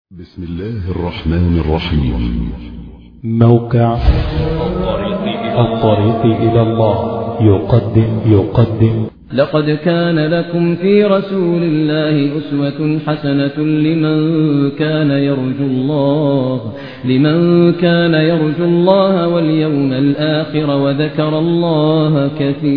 بسم الله الرحمن الرحيم. موقع الطريق إلى الله يقدم لقد كان لكم في رسول الله أسوة حسنة لمن كان يرجو الله واليوم الآخر وذكر الله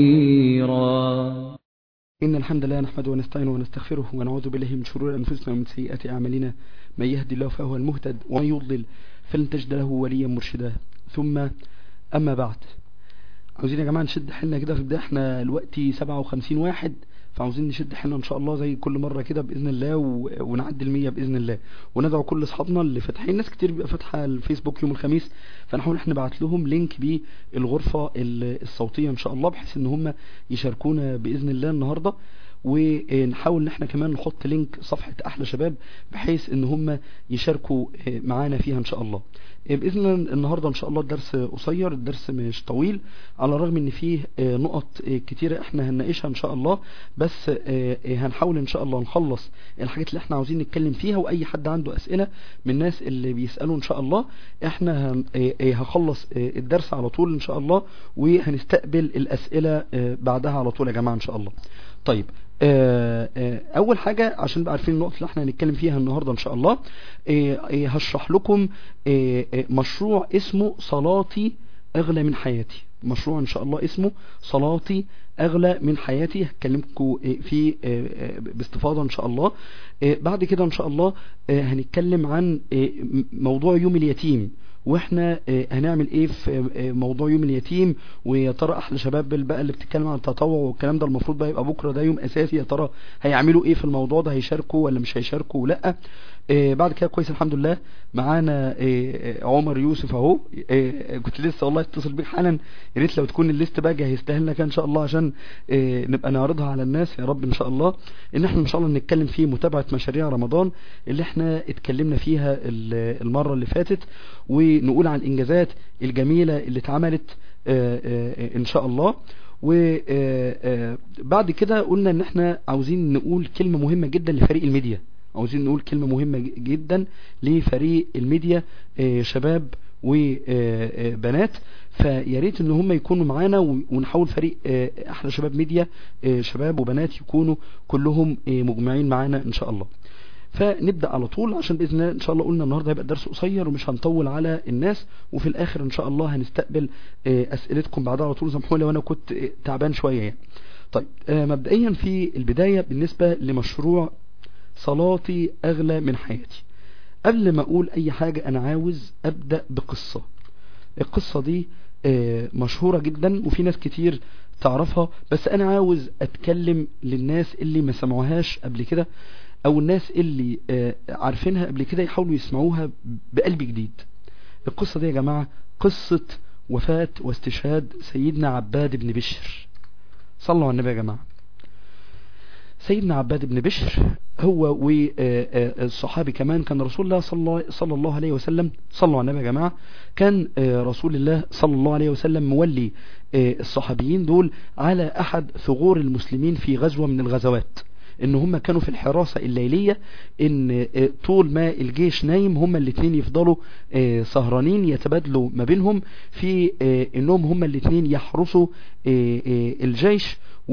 كثيرا. إن الحمد لله نحمده ونستعينه ونستغفره ونعوذ بالله من شرور أنفسنا ومن سيئات أعمالنا. من يهدي الله فهو المهتد ومن يضلل فلن تجد له وليا مرشدا. ثم أما بعد، عاوزين يا جماعة نشد حيلنا كده في البداية. احنا دلوقتي 57 واحد، فعاوزين نشد حيلنا ان شاء الله زي كل مرة كده بإذن الله ونعدي 100 بإذن الله. وندعو كل اصحابنا اللي فاتحين، ناس كتير بيبقى فاتحة الفيسبوك يوم الخميس، فنحاول احنا نبعت لهم لينك بالغرفة الصوتية ان شاء الله، بحيث ان هم يشاركونا بإذن الله النهاردة. ونحاول ان احنا كمان نحط لينك صفحة احلى شباب، بحيث ان هم يشاركوا معانا فيها ان شاء الله باذن الله. النهاردة ان شاء الله الدرس قصير، الدرس مش طويل، على الرغم ان فيه نقط كتيرة احنا هنناقشها ان شاء الله، بس هنحاول ان شاء الله نخلص الحاجات اللي احنا عاوزين نتكلم فيها. واي حد عنده اسئلة من الناس اللي بيسألوا ان شاء الله، احنا هخلص الدرس على طول ان شاء الله، وهنستقبل الاسئلة بعدها على طول يا جماعة ان شاء الله. طيب، اول حاجة عشان نبقى عارفين النقطة اللي احنا هنتكلم فيها النهاردة ان شاء الله، هشرح لكم مشروع اسمه صلاتي اغلى من حياتي. مشروع ان شاء الله اسمه صلاتي اغلى من حياتي، هتكلمكم فيه باستفاضة ان شاء الله. بعد كده ان شاء الله هنتكلم عن موضوع يوم اليتيم، واحنا هنعمل ايه في موضوع يوم اليتيم. ويا ترى احلى شباب بقى اللي بتتكلم عن التطوع والكلام ده، المفروض بقى يبقى بكره ده يوم اساسي، يا ترى هيعملوا ايه في الموضوع ده، هيشاركوا ولا مش هيشاركوا لا. بعد كده كويس الحمد لله معانا عمر يوسف اهو. كنت لسه والله اتصل بيك حالا، يا ريت لو تكون الليست بقى جهزتها لنا ان شاء الله، عشان نبقى نعرضها على الناس يا رب ان شاء الله. ان احنا ان شاء الله نتكلم فيه متابعة مشاريع رمضان اللي احنا اتكلمنا فيها المرة اللي فاتت، ونقول عن الانجازات الجميلة اللي اتعملت ان شاء الله. وبعد كده قلنا ان احنا عاوزين نقول كلمة مهمة جدا لفريق الميديا، عاوزين نقول كلمة مهمة جدا لفريق الميديا، شباب وبنات. فياريت ان هم يكونوا معانا، ونحاول فريق احلى شباب ميديا شباب وبنات يكونوا كلهم مجمعين معانا ان شاء الله. فنبدأ على طول، عشان بإذن الله ان شاء الله قلنا النهاردة هيبقى الدرس قصير ومش هنطول على الناس، وفي الاخر ان شاء الله هنستقبل اسئلتكم بعدها على طول. سامحوني لو انا كنت تعبان شوية يعني. طيب، مبدئيا في البداية بالنسبة لمشروع صلاتي اغلى من حياتي، قبل ما اقول اي حاجة انا عاوز ابدأ بقصة. القصة دي مشهورة جدا وفي ناس كتير تعرفها، بس انا عاوز اتكلم للناس اللي ما سمعوهاش قبل كده، او الناس اللي عارفينها قبل كده يحاولوا يسمعوها بقلب جديد. القصة دي يا جماعة قصة وفاة واستشهاد سيدنا عباد بن بشر. صلوا على النبي يا جماعة. سيدنا عباد بن بشر هو والصحابي كمان كان رسول الله صلى الله عليه وسلم، صلوا على النبي يا جماعة، كان رسول الله صلى الله عليه وسلم مولي الصحابيين دول على احد ثغور المسلمين في غزوة من الغزوات، ان هم كانوا في الحراسة الليلية، ان طول ما الجيش نايم هم الاثنين يفضلوا سهرانين، يتبادلوا ما بينهم في انهم هم الاثنين يحرسوا الجيش،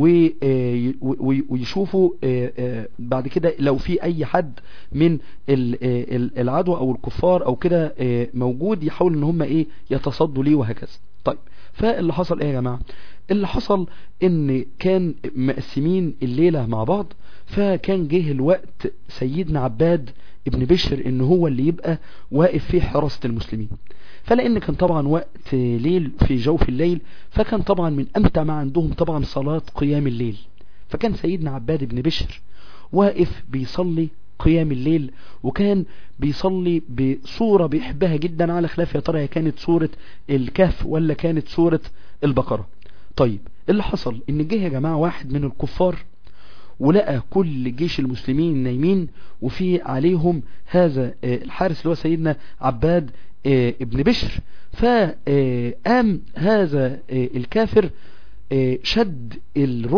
ويشوفوا بعد كده لو في اي حد من العدو او الكفار او كده موجود، يحاول ان هم يتصدوا ليه وهكذا. طيب، فاللي حصل ايه يا جماعة؟ اللي حصل ان كان مقسمين الليلة مع بعض، فكان جه الوقت سيدنا عباد ابن بشر ان هو اللي يبقى واقف في حراسة المسلمين. فلان كان طبعا وقت ليل في جوف الليل، فكان طبعا من امتع ما عندهم طبعا صلاة قيام الليل. فكان سيدنا عباد ابن بشر واقف بيصلي قيام الليل، وكان بيصلي بصورة بيحبها جدا، على خلاف يا ترى هي كانت سورة الكهف ولا كانت سورة البقرة. طيب، اللي حصل ان جه يا جماعة واحد من الكفار ولقى كل جيش المسلمين نايمين، وفي عليهم هذا الحارس اللي هو سيدنا عباد ابن بشر. فقام هذا الكافر شد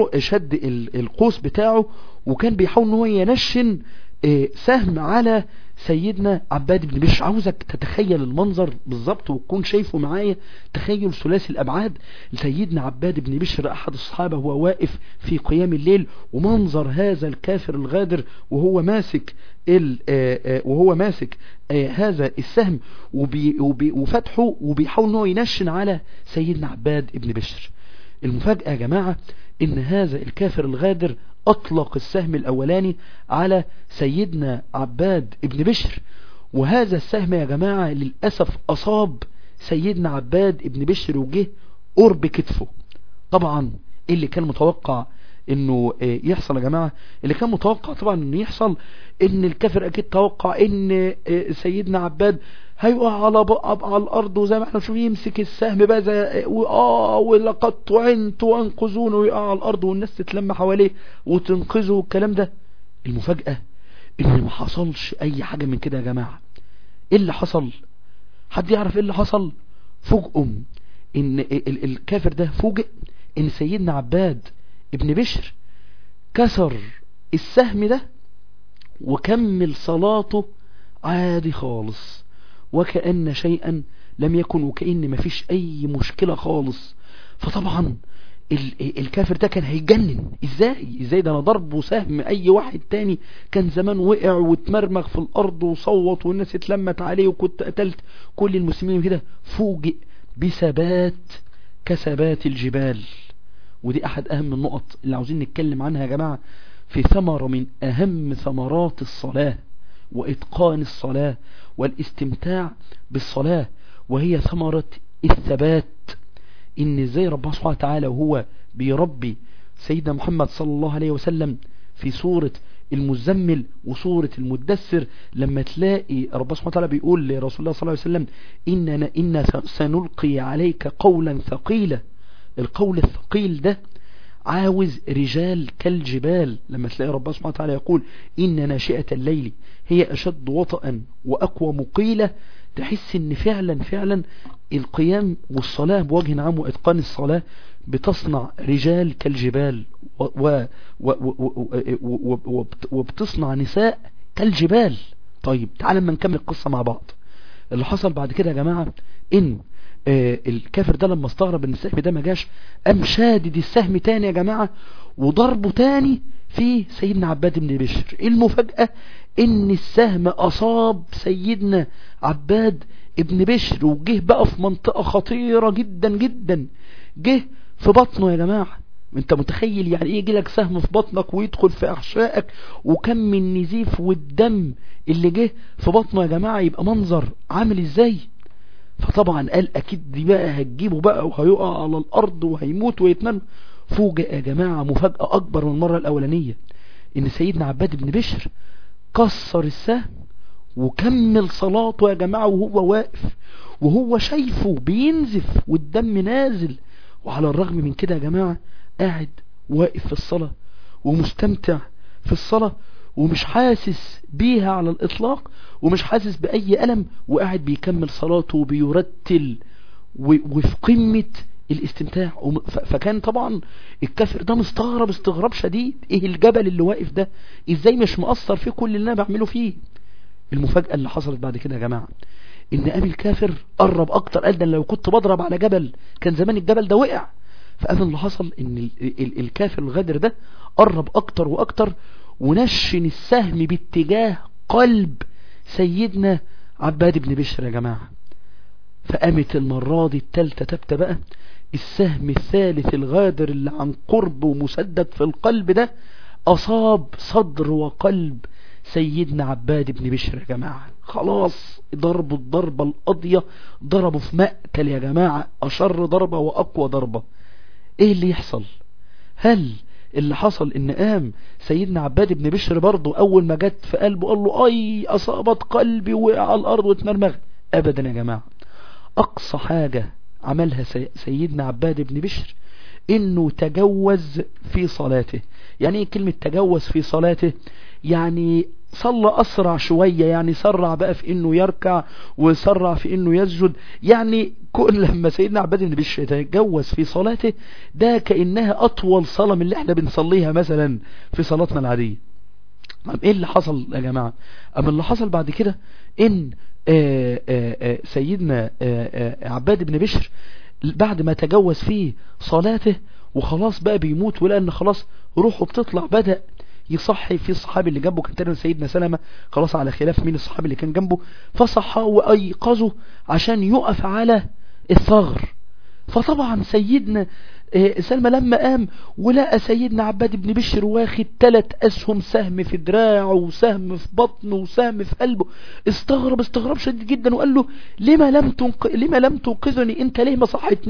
القوس بتاعه، وكان بيحاول ان هو ينشن سهم على سيدنا عباد بن بشر. عاوزك تتخيل المنظر بالظبط وتكون شايفه معايا، تخيل ثلاثي الأبعاد. سيدنا عباد بن بشر أحد الصحابة هو واقف في قيام الليل، ومنظر هذا الكافر الغادر وهو ماسك هذا السهم وفتحه وبيحاول انه ينشن على سيدنا عباد بن بشر. المفاجأة يا جماعة ان هذا الكافر الغادر اطلق السهم الاولاني على سيدنا عباد بن بشر، وهذا السهم يا جماعة للأسف اصاب سيدنا عباد بن بشر وجه قرب كتفه. طبعا اللي كان متوقع انه يحصل يا جماعة، اللي كان متوقع طبعا انه يحصل ان الكافر اكيد توقع ان سيدنا عباد هيقع على الارض، وزي ما احنا شوف يمسك السهم بقى زي ولقد طعنت وانقذونه، ويقع على الارض والناس تتلم حواليه وتنقذه والكلام ده. المفاجأة ان ما حصلش اي حاجة من كده يا جماعة. ايه اللي حصل؟ حد يعرف ايه اللي حصل؟ فوجئهم ان الكافر ده فوجئ ان سيدنا عباد ابن بشر كسر السهم ده وكمل صلاته عادي خالص، وكأن شيئا لم يكن، وكأن مفيش اي مشكلة خالص. فطبعا الكافر ده كان هيجنن. ازاي ده انا ضربه سهم اي واحد تاني كان زمان وقع واتمرمغ في الارض وصوت والناس اتلمت عليه وكنت قتلت كل المسلمين كده. فوجئ بثبات كثبات الجبال. ودي احد اهم النقط اللي عاوزين نتكلم عنها يا جماعة في ثمرة من اهم ثمرات الصلاة واتقان الصلاة والاستمتاع بالصلاة، وهي ثمرة الثبات. ان ازاي ربنا سبحانه وتعالى وهو بيربي سيدنا محمد صلى الله عليه وسلم في سورة المزمل وسورة المدثر، لما تلاقي ربنا سبحانه وتعالى بيقول لرسول الله صلى الله عليه وسلم إننا سنلقي عليك قولا ثقيلا. القول الثقيل ده عاوز رجال كالجبال. لما تلاقي ربنا سبحانه وتعالى يقول إن ناشئة الليل هي أشد وطئا وأقوى مقيلة، تحس ان فعلا القيام والصلاة بوجه عام واتقان الصلاة بتصنع رجال كالجبال وبتصنع نساء كالجبال. طيب تعالى ما نكمل القصة مع بعض. اللي حصل بعد كده يا جماعة ان الكافر ده لما استغرب ان السهم ده ما جاش، قام شادد السهم تاني يا جماعة وضربه تاني في سيدنا عباد بن بشر. المفاجأة ان السهم اصاب سيدنا عباد ابن بشر وجه بقى في منطقة خطيرة جدا جدا، جه في بطنه يا جماعة. انت متخيل يعني ايه يجيلك سهم في بطنك ويدخل في احشائك، وكم من النزيف والدم اللي جه في بطنه يا جماعة يبقى منظر عامل ازاي؟ فطبعا قال اكيد دي بقى هتجيبه بقى وهيقع على الارض وهيموت ويتمنى. فوجئ يا جماعة مفاجأة اكبر من المرة الاولانية، ان سيدنا عباد بن بشر كسر السهم وكمل صلاته يا جماعة وهو واقف وهو شايفه بينزف والدم نازل. وعلى الرغم من كده يا جماعة قاعد واقف في الصلاة ومستمتع في الصلاة ومش حاسس بيها على الإطلاق ومش حاسس بأي ألم، وقاعد بيكمل صلاته وبيرتل وفي قمة الاستمتاع. فكان طبعا الكافر ده مستغرب استغراب شديد، ايه الجبل اللي واقف ده؟ ازاي مش مؤثر فيه كل اللي انا بعمله فيه؟ المفاجأة اللي حصلت بعد كده يا جماعة ان قام الكافر قرب اكتر، قال ده لو كنت بضرب على جبل كان زمان الجبل ده وقع. فقام اللي حصل ان الكافر الغادر ده قرب اكتر واكتر ونشن السهم باتجاه قلب سيدنا عباد بن بشر يا جماعة. فقامت المرة دي التالتة تبت بقى، السهم الثالث الغادر اللي عن قرب ومسدد في القلب ده أصاب صدر وقلب سيدنا عباد بن بشر يا جماعة. خلاص ضربوا الضربة القاضية، ضربوا في مقتل يا جماعة، أشر ضربة وأقوى ضربة. ايه اللي يحصل؟ هل اللي حصل ان قام سيدنا عباد بن بشر برضه اول ما جت في قلبه قال له اي اصابت قلبي وقع على الارض واتمرمغ؟ ابدا يا جماعة. اقصى حاجة عملها سيدنا عباد بن بشر انه تجوز في صلاته. يعني ايه كلمة تجوز في صلاته؟ يعني صلى اسرع شوية، يعني سرع بقى في انه يركع وسرع في انه يسجد. يعني كل لما سيدنا عباد بن بشر يتجوز في صلاته ده كأنها اطول صلاة من اللي احنا بنصليها مثلا في صلاتنا العادية. ايه اللي حصل يا جماعة؟ اللي حصل بعد كده ان سيدنا عباد بن بشر بعد ما تجوز فيه صلاته وخلاص بقى بيموت، ولأن خلاص روحه بتطلع، بدأ يصحي في الصحابي اللي جنبه، كان تقريبا سيدنا سلمة، خلاص على خلاف مين الصحابي اللي كان جنبه، فصحى وأيقظه عشان يقف على الثغر. فطبعا سيدنا سلمى لما قام ولقى سيدنا عباد بن بشر واخد 3 أسهم، سهم في دراعه وسهم في بطنه وسهم في قلبه، استغرب شديد جدا وقال له لما لم تنقذني؟ انت ليه ما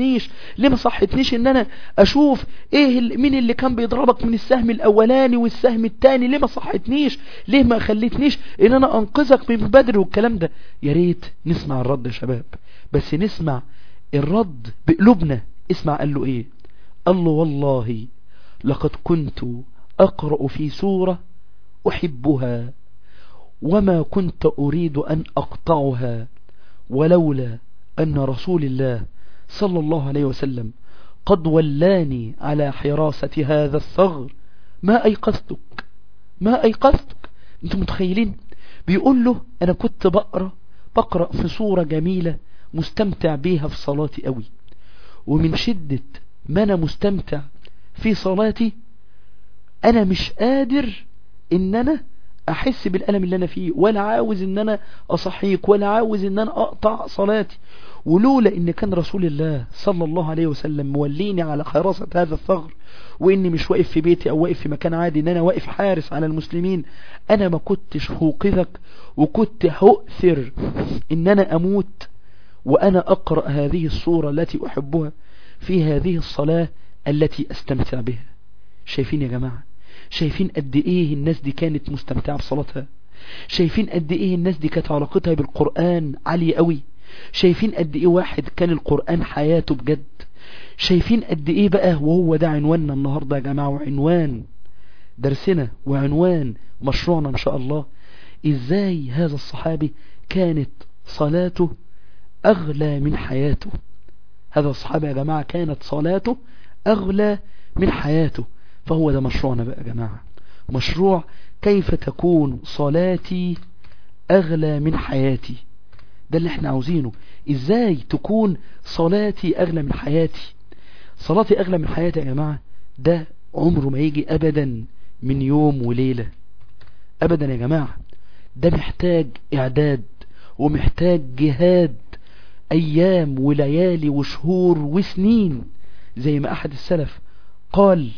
صحتنيش ان انا اشوف مين اللي كان بيضربك من السهم الاولاني والسهم الثاني؟ ليه ما صحتنيش؟ ليه ما خليتنيش ان انا انقذك من بدر والكلام ده؟ يا ريت نسمع الرد يا شباب، بس نسمع الرد بقلوبنا. اسمع قال له ايه؟ قال له والله لقد كنت أقرأ في سورة أحبها وما كنت أريد أن أقطعها، ولولا أن رسول الله صلى الله عليه وسلم قد ولاني على حراسة هذا الثغر ما أيقظتك. انتم متخيلين؟ بيقول له أنا كنت بقرأ في سورة جميلة مستمتع بيها في صلاتي قوي، ومن شدة ما أنا مستمتع في صلاتي أنا مش قادر إن أنا أحس بالألم اللي أنا فيه، ولا عاوز إن أنا أصحيك، ولا عاوز إن أنا أقطع صلاتي، ولولا إن كان رسول الله صلى الله عليه وسلم موليني على حراسة هذا الثغر، وإني مش واقف في بيتي أو واقف في مكان عادي، إن أنا واقف حارس على المسلمين، أنا ما كنتش هوقظك، وكنت هؤثر إن أنا أموت وأنا أقرأ هذه السورة التي أحبها في هذه الصلاة التي أستمتع بها. شايفين يا جماعة؟ شايفين قد إيه الناس دي كانت مستمتعة بصلاتها؟ شايفين قد إيه الناس دي كانت علاقتها بالقرآن عالية قوي؟ شايفين قد إيه واحد كان القرآن حياته بجد؟ شايفين قد إيه بقى؟ وهو ده عنواننا النهاردة يا جماعة، وعنوان درسنا وعنوان مشروعنا إن شاء الله، إزاي هذا الصحابي كانت صلاته أغلى من حياته. هذا الصحابي يا جماعة كانت صلاته أغلى من حياته. فهو ده مشروعنا بقى يا جماعة، مشروع كيف تكون صلاتي أغلى من حياتي. ده اللي احنا عاوزينه، ازاي تكون صلاتي أغلى من حياتي. صلاتي أغلى من حياتي يا جماعة ده عمره ما يجي أبدا من يوم وليلة أبدا يا جماعة. ده محتاج إعداد ومحتاج جهاد أيام وليالي وشهور وسنين. زي ما أحد السلف قال: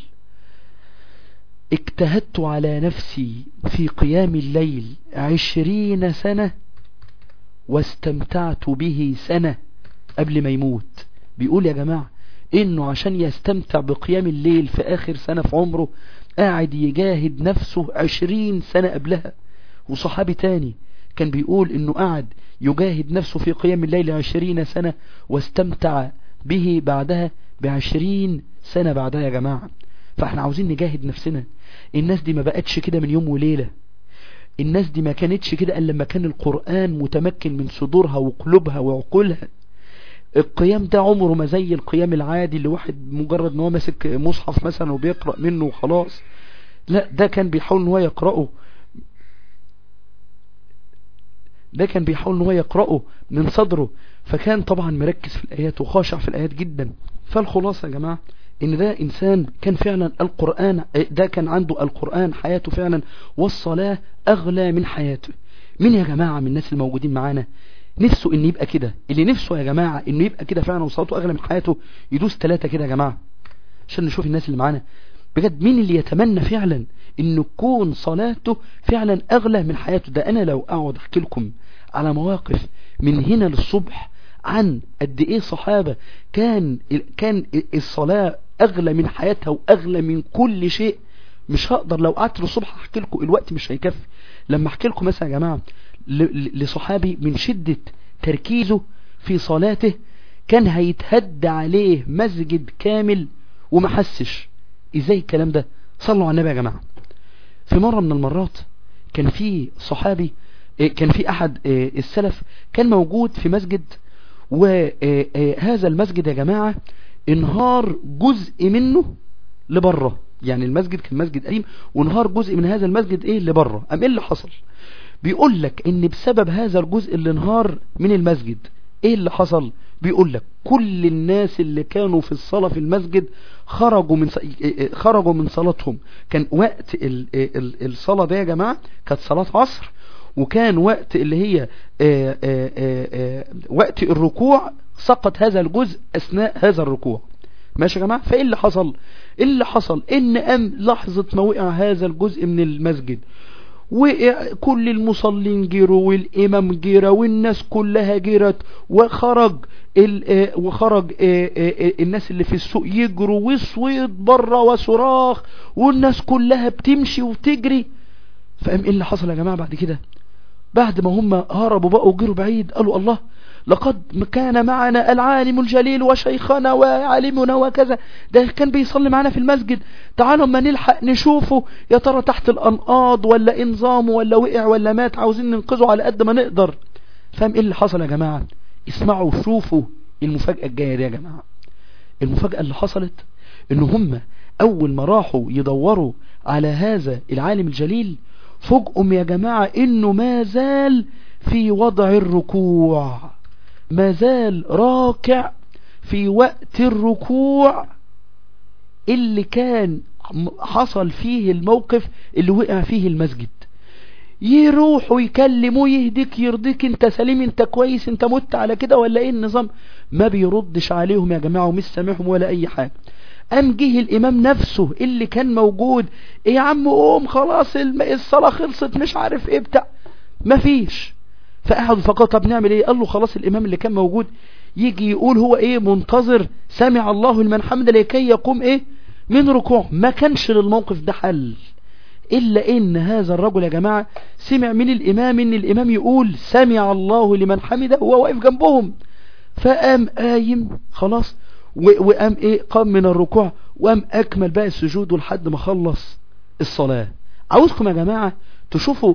اجتهدت على نفسي في قيام الليل 20 سنة واستمتعت به سنة قبل ما يموت. بيقول يا جماعة إنه عشان يستمتع بقيام الليل في آخر سنة في عمره قاعد يجاهد نفسه 20 سنة قبلها. وصحابي تاني كان بيقول إنه قاعد يجاهد نفسه في قيام الليل 20 سنة واستمتع به بعدها ب20 سنة بعدها يا جماعة. فاحنا عاوزين نجاهد نفسنا. الناس دي ما بقتش كده من يوم وليلة، الناس دي ما كانتش كده إلا لما كان القرآن متمكن من صدورها وقلوبها وعقولها. القيام ده عمره ما زي القيام العادي اللي واحد مجرد ان هو ماسك مصحف مثلا وبيقرأ منه وخلاص. لا، ده كان بيحاول ان هو يقرأه من صدره، فكان طبعا مركز في الآيات وخاشع في الآيات جدا. فالخلاصة يا جماعة ان ده انسان كان فعلا القرآن، ده كان عنده القرآن حياته فعلا، والصلاة اغلى من حياته. مين يا جماعة من الناس الموجودين معانا نفسه ان يبقى كده؟ اللي نفسه يا جماعة انه يبقى كده فعلا وصلاته اغلى من حياته يدوس 3 كده يا جماعة عشان نشوف الناس اللي معانا بجد. مين اللي يتمنى فعلا انه تكون صلاته فعلا اغلى من حياته؟ ده انا لو اقعد احكي لكم على مواقف من هنا للصبح عن قد ايه صحابة كان الصلاة اغلى من حياتها واغلى من كل شيء، مش هقدر لو قعدت للصبح احكي لكم، الوقت مش هيكفي. لما احكي لكم مثلا يا جماعة لصحابي من شدة تركيزه في صلاته كان هيتهد عليه مسجد كامل وما حسش. ازاي الكلام ده؟ صلوا على النبي يا جماعة. في مرة من المرات كان في صحابي، كان في احد السلف كان موجود في مسجد، وهذا المسجد يا جماعة انهار جزء منه لبره، يعني المسجد كان مسجد قديم وانهار جزء من هذا المسجد ايه اللي بره. ايه اللي حصل؟ بيقول لك ان بسبب هذا الجزء اللي انهار من المسجد ايه اللي حصل؟ بيقول لك كل الناس اللي كانوا في الصلاة في المسجد خرجوا من صلاتهم. كان وقت الصلاة ده يا جماعة كانت صلاة عصر، وكان وقت اللي هي وقت الركوع سقط هذا الجزء اثناء هذا الركوع. ماشي يا جماعة؟ فايه اللي حصل؟ اللي حصل ان لحظة ما وقع هذا الجزء من المسجد وقع كل المصلين جروا والإمام جرى والناس كلها جرت، وخرج الناس اللي في السوق يجروا وصويت بره وصراخ والناس كلها بتمشي وتجري. فقام ايه اللي حصل يا جماعة بعد كده؟ بعد ما هم هربوا بقوا وجروا بعيد قالوا الله لقد كان معنا العالم الجليل وشيخنا وعالمنا وكذا، ده كان بيصلي معنا في المسجد، تعالوا ما نلحق نشوفه يا ترى تحت الأنقاض ولا انظامه ولا وقع ولا مات، عاوزين ننقذه على قد ما نقدر. فاهم ايه اللي حصل يا جماعة؟ اسمعوا شوفوا المفاجأة الجاية دي يا جماعة. المفاجأة اللي حصلت ان هم اول ما راحوا يدوروا على هذا العالم الجليل فوجئوا يا جماعة انه ما زال في وضع الركوع، ما زال راكع في وقت الركوع اللي كان حصل فيه الموقف اللي وقع فيه المسجد. يروحوا يكلموا يهديك يرضيك، انت سليم، انت كويس، انت مت على كده ولا ايه النظام؟ ما بيردش عليهم يا جماعة ومش سامعهم ولا اي حاجة. قام جه الامام نفسه اللي كان موجود، ايه يا عم قوم خلاص الصلاة خلصت مش عارف ايه بتاع، مفيش. فقعدوا فقط طب نعمل ايه؟ قال له خلاص الامام اللي كان موجود يجي يقول هو ايه منتظر سمع الله لمن حمد لكي يقوم ايه من ركوع. ما كانش للموقف ده حل الا ان هذا الرجل يا جماعة سمع من الامام ان الامام يقول سمع الله لمن حمده وهو واقف جنبهم، فقام قايم خلاص وقام ايه قام من الركوع وقام اكمل بقى السجود لحد ما خلص الصلاة. عاوزكم يا جماعة تشوفوا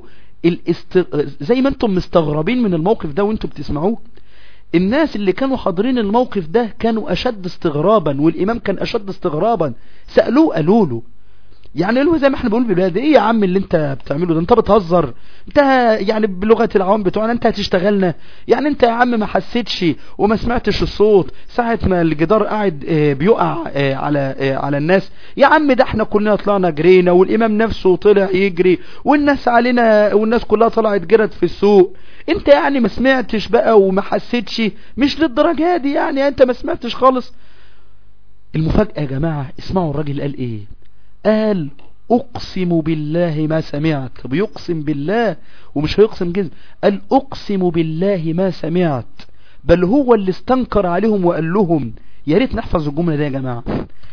زي ما انتم مستغربين من الموقف ده وانتم بتسمعوه، الناس اللي كانوا حاضرين الموقف ده كانوا اشد استغرابا، والامام كان اشد استغرابا. سألوه قالوا له يعني له زي ما احنا بنقول بالبلاد ايه يا عم اللي انت بتعمله ده؟ انت بتهزر، انت يعني بلغة العوام بتوعنا انت هتشتغلنا يعني؟ انت يا عم ما حسيتش وما سمعتش الصوت ساعة ما الجدار قاعد بيقع على الناس؟ يا عم ده احنا كلنا طلعنا جرينا والامام نفسه طلع يجري والناس علينا والناس كلها طلعت جرت في السوق، انت يعني ما سمعتش بقى وما حسيتش؟ مش للدرجة دي يعني انت ما سمعتش خالص. المفاجأة يا جماعة اسمعوا الراجل قال ايه. قال اقسم بالله ما سمعت. بيقسم بالله ومش هيقسم جزم. قال اقسم بالله ما سمعت، بل هو اللي استنكر عليهم وقال لهم يا ريت نحفظ الجملة دي يا جماعة.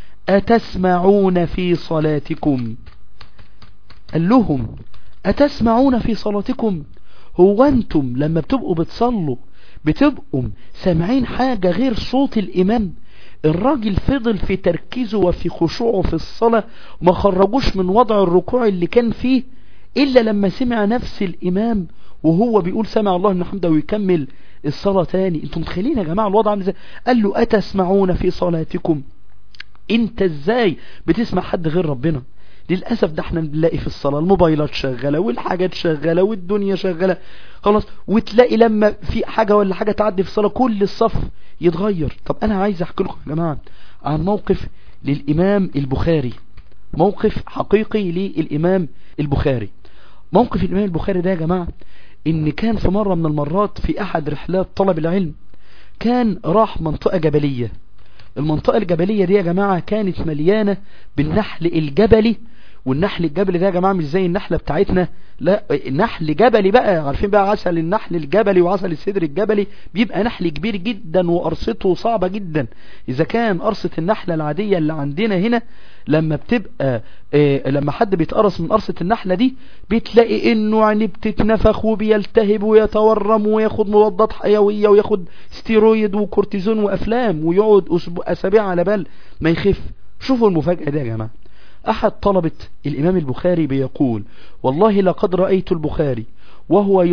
اتسمعون في صلاتكم؟ قال لهم اتسمعون في صلاتكم؟ هو انتم لما بتبقوا بتصلوا بتبقوا سامعين حاجة غير صوت الامام؟ الراجل فضل في تركيزه وفي خشوعه في الصلاة، ما خرجوش من وضع الركوع اللي كان فيه إلا لما سمع نفس الإمام وهو بيقول سمع الله لمن حمده ويكمل الصلاة تاني. انتم متخيلين يا جماعة الوضع عامل ازاي؟ قال له أتسمعون في صلاتكم؟ انت ازاي بتسمع حد غير ربنا؟ للأسف ده احنا بنلاقي في الصلاة الموبايلات شغالة والحاجات شغالة والدنيا شغالة خلاص، وتلاقي لما في حاجة ولا حاجة تعدي في الصلاة كل الصف يتغير. طب انا عايز احكي لكم يا جماعة عن موقف للإمام البخاري، موقف حقيقي للإمام البخاري. موقف الإمام البخاري ده يا جماعة ان كان في مرة من المرات في احد رحلات طلب العلم كان راح منطقة جبلية. المنطقة الجبلية دي يا جماعة كانت مليانة بالنحل الجبلي، والنحل الجبلي ده يا جماعة مش زي النحلة بتاعتنا، لا نحل جبلي بقى. عارفين بقى عسل النحل الجبلي وعسل السدر الجبلي بيبقى نحل كبير جدا وقرصته صعبة جدا. اذا كان قرصة النحلة العادية اللي عندنا هنا لما بتبقى لما حد بيتقرص من قرصة النحلة دي بتلاقي انه يعني بتتنفخ وبيلتهب ويتورم وياخد مضادات حيوية وياخد ستيرويد وكورتيزون وافلام ويقعد اسابيع على بال ما يخف. شوفوا المفاجأة دي يا جماعة. احد طلبة الامام البخاري بيقول والله لقد رأيت البخاري وهو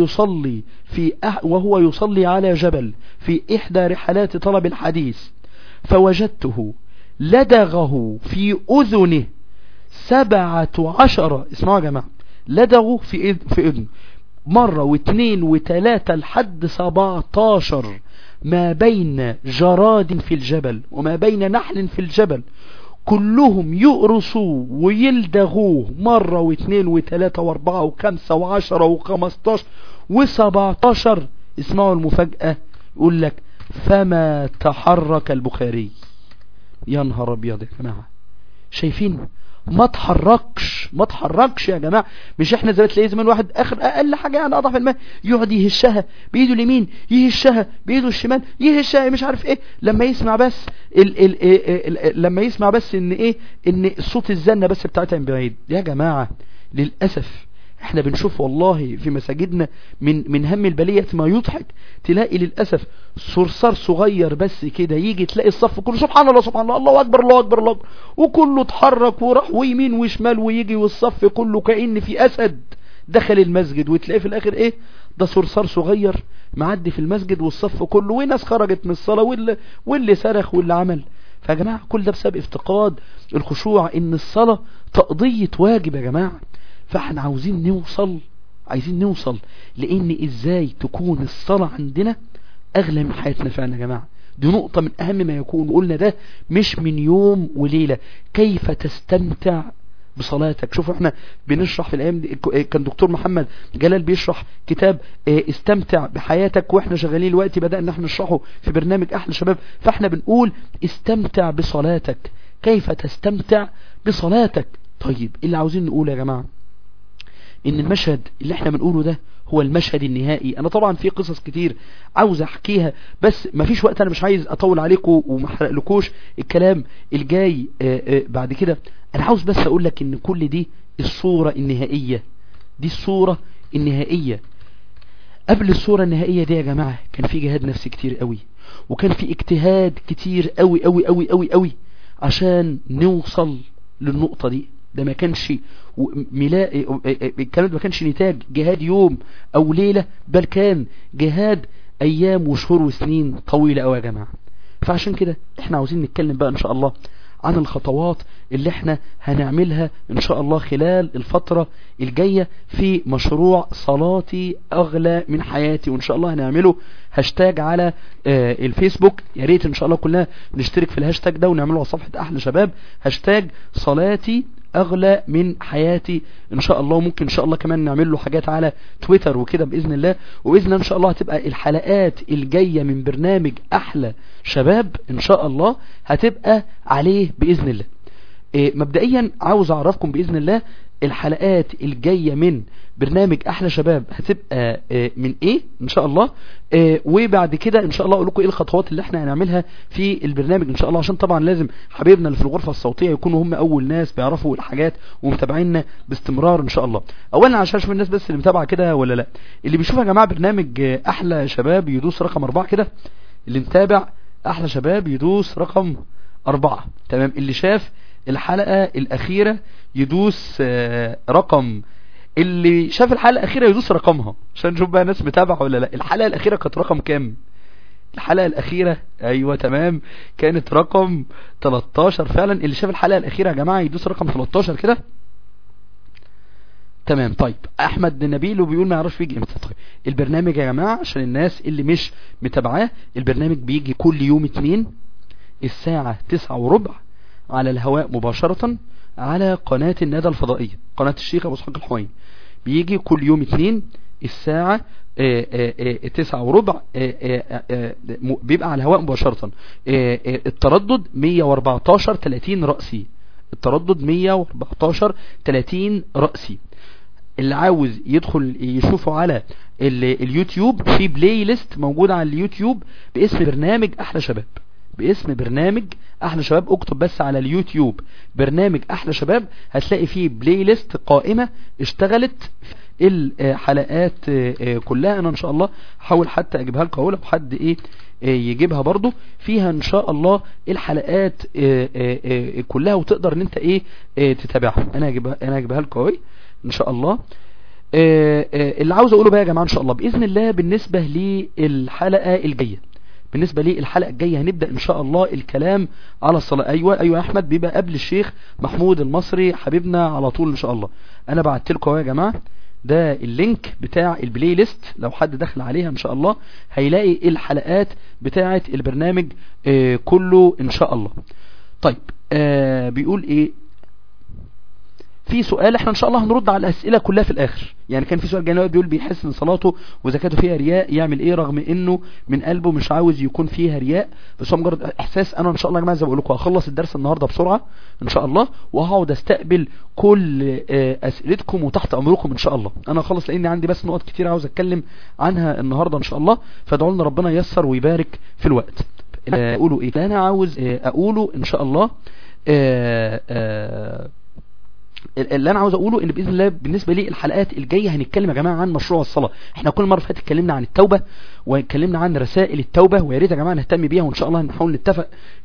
يصلي على جبل في احدى رحلات طلب الحديث، فوجدته لدغه في اذنه 17 اسمعوا يا جماعة لدغوا في اذنه مرة واثنين وثلاثة لحد 17 ما بين جراد في الجبل وما بين نحل في الجبل كلهم يقرصوا ويلدغوه مرة واثنين وثلاثة واربعة وخمسة وعشرة وخمستاشر و17. اسمعوا المفاجأة، يقول لك فما تحرك البخاري. يا نهار ابيض يا جماعة، شايفين؟ ما تحركش يا جماعة. مش احنا زي تلاقي زمان واحد اخر اقل حاجة يعني اضعف الماء يقعد يهشها بايده اليمين، يهشها بايده الشمال، يهشها مش عارف ايه، لما يسمع بس لما يسمع بس ان ايه، ان صوت الزنة بس بتاعتها من بعيد. يا جماعة للأسف احنا بنشوف والله في مساجدنا من هم البلية ما يضحك. تلاقي للأسف صرصار صغير بس كده يجي تلاقي الصف كله سبحان الله سبحان الله الله أكبر الله أكبر الله أكبر، وكله اتحرك وراح ويمين وشمال ويجي، والصف كله كأن في أسد دخل المسجد، وتلاقي في الآخر ايه ده صرصار صغير معدي في المسجد والصف كله، وناس خرجت من الصلاة واللي صرخ واللي عمل. فيا جماعة كل ده بسبب افتقاد الخشوع، ان الصلاة تقضية واجب يا جماعة. فاحنا عايزين نوصل لان ازاي تكون الصلاة عندنا اغلى من حياتنا فعلا يا جماعة. دي نقطة من اهم ما يكون، وقلنا ده مش من يوم وليلة. كيف تستمتع بصلاتك؟ شوفوا احنا بنشرح في الايام دي، كان دكتور محمد جلال بيشرح كتاب استمتع بحياتك، واحنا شغالين الوقت بدأنا احنا نشرحه في برنامج احلى شباب. فاحنا بنقول استمتع بصلاتك، كيف تستمتع بصلاتك. طيب اللي عاوزين نقول يا جماعة ان المشهد اللي احنا بنقوله ده هو المشهد النهائي. انا طبعا في قصص كتير عاوز احكيها بس مفيش وقت، انا مش عايز اطول عليكم ومحرق لكوش الكلام الجاي بعد كده. انا عاوز بس اقول لك ان كل دي الصورة النهائية، دي الصورة النهائية. قبل الصورة النهائية دي يا جماعة كان في جهاد نفسي كتير قوي، وكان في اجتهاد كتير قوي قوي قوي قوي قوي عشان نوصل للنقطة دي. ده ما كانش الكلام ده ما كانش نتاج جهاد يوم او ليلة، بل كان جهاد ايام وشهور وسنين طويلة قوي يا جماعة. فعشان كده احنا عاوزين نتكلم بقى ان شاء الله عن الخطوات اللي احنا هنعملها ان شاء الله خلال الفترة الجاية في مشروع صلاتي اغلى من حياتي. وان شاء الله هنعمله هاشتاج على الفيسبوك. يا ريت ان شاء الله كلنا نشترك في الهاشتاج ده ونعمله على صفحة احلى شباب، هاشتاج صلاتي اغلى من حياتي ان شاء الله. ممكن ان شاء الله كمان نعمل له حاجات على تويتر وكده باذن الله. وباذن الله ان شاء الله هتبقى الحلقات الجاية من برنامج احلى شباب ان شاء الله هتبقى عليه باذن الله. مبدئيا عاوز اعرفكم باذن الله الحلقات الجاية من برنامج احلى شباب هتبقى من ايه ان شاء الله. وبعد كده ان شاء الله اقول لكم ايه الخطوات اللي احنا هنعملها في البرنامج ان شاء الله، عشان طبعا لازم حبايبنا اللي في الغرفة الصوتية يكونوا هم اول ناس بيعرفوا الحاجات ومتابعيننا باستمرار ان شاء الله. اولا عشان اشوف الناس بس اللي متابعة كده ولا لا. اللي بيشوف يا جماعة برنامج احلى شباب يدوس رقم 4 كده، اللي متابع احلى شباب يدوس رقم 4 تمام. اللي شاف الحلقة الأخيرة يدوس رقم، اللي شاف الحلقة الأخيرة يدوس رقمها عشان نشوف بقى ناس متابعة ولا لا. الحلقة الأخيرة كانت رقم كام؟ الحلقة الأخيرة أيوة تمام كانت رقم 13 فعلا. اللي شاف الحلقة الأخيرة يا جماعة يدوس رقم 13 كده تمام. طيب أحمد نبيل وبيقول ما يعرفش بيجي امتى. طيب البرنامج يا جماعة عشان الناس اللي مش متابعاه، البرنامج بيجي كل يوم اثنين الساعة 9:15 على الهواء مباشرة على قناة الندى الفضائية، قناة الشيخ أبو اسحاق الحويني. بيجي كل يوم اثنين الساعة 9:15 بيبقى على الهواء مباشرة. التردد 114-30 رأسي، التردد 114-30 رأسي. اللي عاوز يدخل يشوفه على اليوتيوب في بلاي ليست موجودة على اليوتيوب باسم برنامج أحلى شباب، باسم برنامج احلى شباب. اكتب بس على اليوتيوب برنامج احلى شباب هتلاقي فيه بلاي ليست قائمة اشتغلت الحلقات كلها. انا ان شاء الله حاول حتى اجيبها لكم اقول لو حد يجيبها برضو فيها ان شاء الله الحلقات كلها، وتقدر ان انت تتابعها. انا اجيبها لكم ان شاء الله. اللي عاوز اقوله بقى يا جماعة ان شاء الله باذن الله بالنسبة للحلقة الجاية بالنسبة لي الحلقة الجاية هنبدأ ان شاء الله الكلام على الصلاة. ايوه يا احمد، بيبقى قبل الشيخ محمود المصري حبيبنا على طول ان شاء الله. انا بعت لكم يا جماعة ده اللينك بتاع البلاي ليست، لو حد دخل عليها ان شاء الله هيلاقي الحلقات بتاعة البرنامج كله ان شاء الله. طيب بيقول ايه في سؤال، احنا ان شاء الله هنرد على الاسئله كلها في الاخر. يعني كان في سؤال جاي بيقول بيحس ان صلاته وزكاته فيها رياء، يعمل ايه رغم انه من قلبه مش عاوز يكون فيها رياء، بس هو مجرد احساس. انا ان شاء الله يا جماعه زي ما بقول لكم هخلص الدرس النهارده بسرعه ان شاء الله، وهقعد استقبل كل اسئلتكم وتحت امركم ان شاء الله. انا هخلص لاني عندي بس نقط كتير عاوز اتكلم عنها النهارده ان شاء الله، فادعوا لنا ربنا ييسر ويبارك في الوقت. اقولوا ايه انا عاوز اقوله ان شاء الله. اللي انا عاوز اقوله ان باذن الله بالنسبه لي الحلقات الجايه هنتكلم يا جماعه عن مشروع الصلاه. احنا كل مره فاتت اتكلمنا عن التوبه واتكلمنا عن رسائل التوبه، ويا ريت يا جماعه نهتم بيها، وان شاء الله نحاول نتفق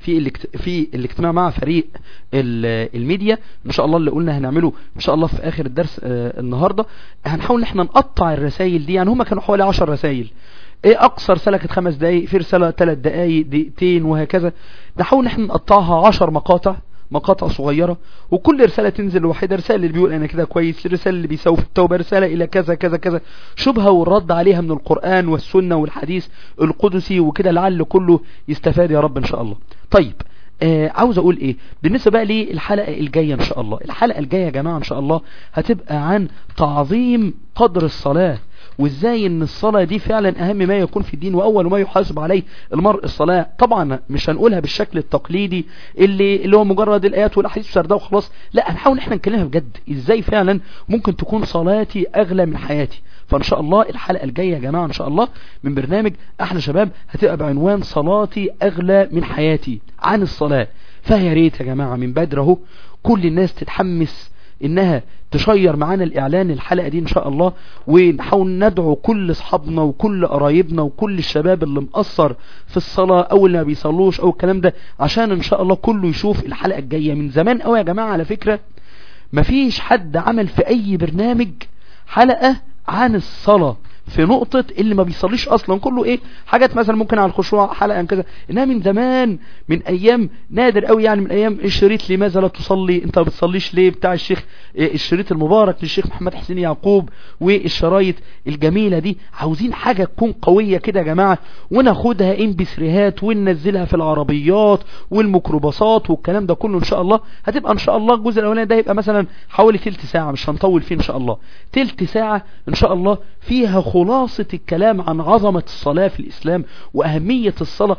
في الاجتماع مع فريق الميديا ان شاء الله اللي قلنا هنعمله ان شاء الله في اخر الدرس النهارده. هنحاول ان احنا نقطع الرسائل دي، يعني هم كانوا حوالي 10 رسائل، ايه اقصر رساله كانت 5 دقايق، في رساله 3 دقايق، دقيقتين، وهكذا. نحاول ان احنا نقطعها 10 مقاطع صغيرة، وكل رسالة تنزل لوحدة. رسالة اللي بيقول انا كده كويس، رسالة اللي بيسوي في التوبة، رسالة الى كذا كذا كذا، شبهة والرد عليها من القرآن والسنة والحديث القدسي وكده، لعل كله يستفاد يا رب ان شاء الله. طيب عاوز اقول ايه بالنسبة بقى للحلقة الجاية ان شاء الله. الحلقة الجاية يا جماعة ان شاء الله هتبقى عن تعظيم قدر الصلاة، وازاي ان الصلاة دي فعلا اهم ما يكون في الدين، واول ما يحاسب عليه المرء الصلاة. طبعا مش هنقولها بالشكل التقليدي اللي هو مجرد الايات والاحاديث والسردة وخلاص، لا هنحاول احنا نتكلمها بجد، ازاي فعلا ممكن تكون صلاتي اغلى من حياتي. فان شاء الله الحلقة الجاية يا جماعة ان شاء الله من برنامج احلى شباب هتبقى بعنوان صلاتي اغلى من حياتي، عن الصلاة. فيا ريت يا جماعة من بدر اهو كل الناس تتحمس انها تشير معانا الاعلان الحلقة دي ان شاء الله، ونحاول ندعو كل اصحابنا وكل قرايبنا وكل الشباب اللي مقصر في الصلاة او اللي ما بيصلوش او الكلام ده، عشان ان شاء الله كله يشوف الحلقة الجاية. من زمان قوي يا جماعة على فكرة مفيش حد عمل في اي برنامج حلقة عن الصلاة في نقطة اللي ما بيصليش اصلا، كله ايه حاجات مثلا ممكن على الخشوع حلقة كذا، انها من زمان من ايام نادر قوي، يعني من ايام الشريط لماذا لا تصلي، انت ما بتصليش ليه بتاع الشيخ الشريط المبارك للشيخ محمد حسين يعقوب، والشرايط الجميلة دي. عاوزين حاجة تكون قوية كده يا جماعة، وناخدها MP3 وننزلها في العربيات والميكروباصات والكلام ده كله ان شاء الله. هتبقى ان شاء الله الجزء الاولاني ده يبقى مثلا حوالي تلت ساعة، مش هنطول فيه ان شاء الله، تلت ساعة ان شاء الله فيها خلاصة الكلام عن عظمة الصلاة في الإسلام وأهمية الصلاة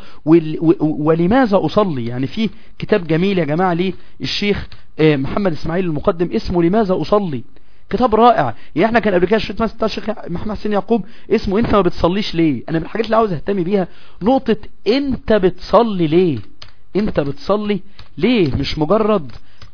ولماذا أصلي. يعني في كتاب جميل يا جماعة ليه الشيخ محمد إسماعيل المقدم اسمه لماذا أصلي، كتاب رائع. يعني احنا كان قبل كده الشريط مثلا بتاع الشيخ محمد حسين يعقوب اسمه انت ما بتصليش ليه. انا من الحاجات اللي عاوز اهتم بيها نقطة انت بتصلي ليه، انت بتصلي ليه، مش مجرد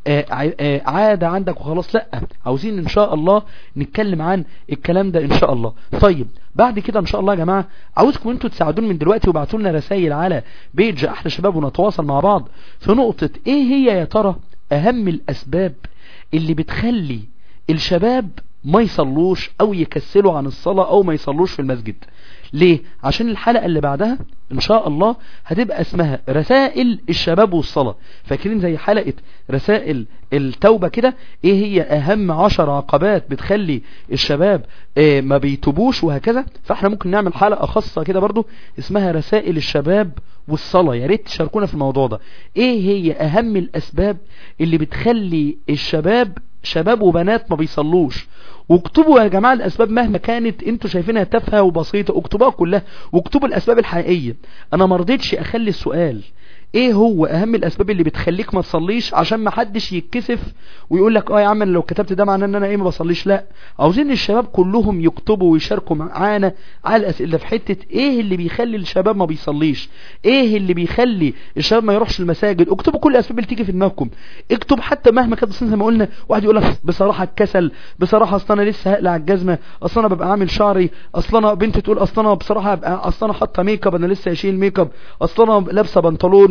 عادة عندك وخلاص، لا عاوزين ان شاء الله نتكلم عن الكلام ده ان شاء الله. طيب بعد كده ان شاء الله يا جماعة عاوزكم انتوا تساعدون من دلوقتي وبعتوا لنا رسائل على بيج احلى شباب ونتواصل مع بعض في نقطة ايه هي يا ترى اهم الاسباب اللي بتخلي الشباب ما يصلوش او يكسلوا عن الصلاة او ما يصلوش في المسجد. ليه؟ عشان الحلقة اللي بعدها ان شاء الله هتبقى اسمها رسائل الشباب والصلاة. فاكرين زي حلقة رسائل التوبة كده، ايه هي اهم 10 عقبات بتخلي الشباب ما بيتوبوش وهكذا. فاحنا ممكن نعمل حلقة خاصة كده برضو اسمها رسائل الشباب والصلاة. يا ريت تشاركونا في الموضوع ده، ايه هي اهم الاسباب اللي بتخلي الشباب شباب وبنات ما بيصلوش. واكتبوا يا جماعة الاسباب مهما كانت انتوا شايفينها تافهة وبسيطة، اكتبوها كلها واكتبوا الاسباب الحقيقية. انا مرضيتش اخلي السؤال ايه هو اهم الاسباب اللي بتخليك ما تصليش عشان ما حدش يتكسف ويقول لك يا عم لو كتبت ده معناه ان انا ما بصليش. لا، عاوزين الشباب كلهم يكتبوا ويشاركوا معانا على الاسئله في حته ايه اللي بيخلي الشباب ما بيصليش، ايه اللي بيخلي الشباب ما يروحش المساجد. اكتبوا كل الاسباب اللي تيجي في دماغكم، اكتب حتى مهما كانت زي ما قلنا. واحد يقول لك بصراحه الكسل، بصراحه اصل انا لسه هقلع الجزمه، اصل انا ببقى عامل شعري، اصل انا بنت تقول اصل انا بصراحه اصل انا حاطه ميك اب انا لسه هشيل ميك اب، اصل انا لابسه بنطلون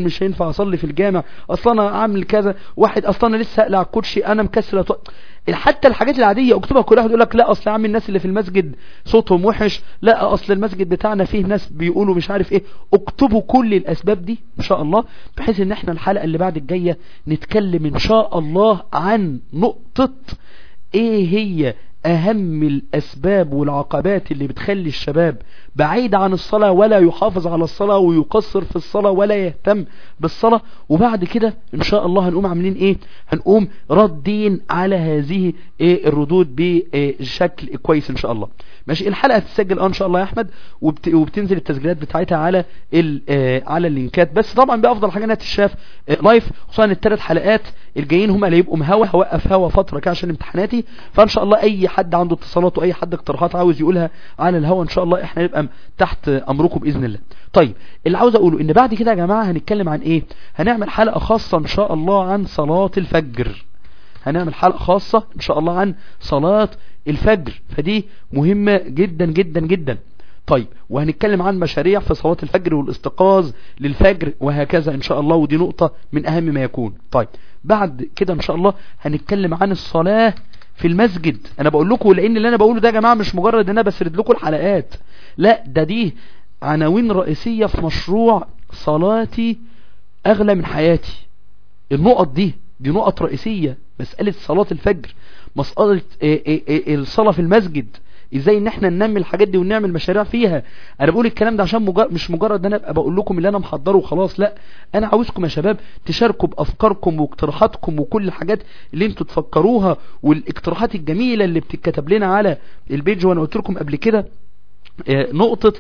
مش هينفع اصلي في الجامع، اصلا انا عامل كذا، واحد اصلا انا لسه هقلع الكوتشي، انا مكسل حتى الحاجات العاديه اكتبها. كل واحد يقول لك لا اصل يا عم الناس اللي في المسجد صوتهم وحش، لا اصل المسجد بتاعنا فيه ناس بيقولوا مش عارف ايه. اكتبوا كل الاسباب دي ان شاء الله، بحيث ان احنا الحلقه اللي بعد الجايه نتكلم ان شاء الله عن نقطه ايه هي اهم الاسباب والعقبات اللي بتخلي الشباب بعيد عن الصلاة، ولا يحافظ على الصلاة ويقصر في الصلاة ولا يهتم بالصلاة. وبعد كده ان شاء الله هنقوم عاملين ايه، هنقوم ردين على هذه الردود بشكل كويس ان شاء الله. ماشي، الحلقة هتتسجل ان شاء الله يا احمد، وبتنزل التسجيلات بتاعتها على اللينكات. بس طبعا بافضل حاجة انها تتشاف لايف، خصوصا الثلاث حلقات الجايين هم اللي يبقوا هوقف هوا فترة كده عشان امتحاناتي. فان شاء الله اي حد عنده اتصالات واي حد اقتراحات عاوز يقولها على الهوا ان شاء الله احنا نبقى تحت امركم باذن الله. طيب اللي عاوز اقوله ان بعد كده يا جماعة هنتكلم عن ايه، هنعمل حلقة خاصة ان شاء الله عن صلاة الفجر. هنعمل حلقة خاصة ان شاء الله عن صلاة الفجر، فدي مهمة جدا جدا جدا. طيب وهنتكلم عن مشاريع في صلاة الفجر والاستيقاظ للفجر وهكذا ان شاء الله، ودي نقطة من اهم ما يكون. طيب بعد كده ان شاء الله هنتكلم عن الصلاة في المسجد. انا بقول لكم لان اللي انا بقوله ده يا جماعة مش مجرد ان انا بسرد لكم الحلقات، لا دي عناوين رئيسية في مشروع صلاتي اغلى من حياتي. النقط دي نقط رئيسية، مسألة صلاة الفجر، مسألة الصلاة في المسجد، ازاي ان احنا ننمي الحاجات دي ونعمل مشاريع فيها. انا بقول الكلام ده عشان مش مجرد ان انا ابقى بقول لكم اللي انا محضره وخلاص، لا انا عاوزكم يا شباب تشاركوا بافكاركم واقتراحاتكم وكل الحاجات اللي انتوا تفكروها، والاقتراحات الجميلة اللي بتتكتب لنا على البيج. وانا قلت لكم قبل كده نقطة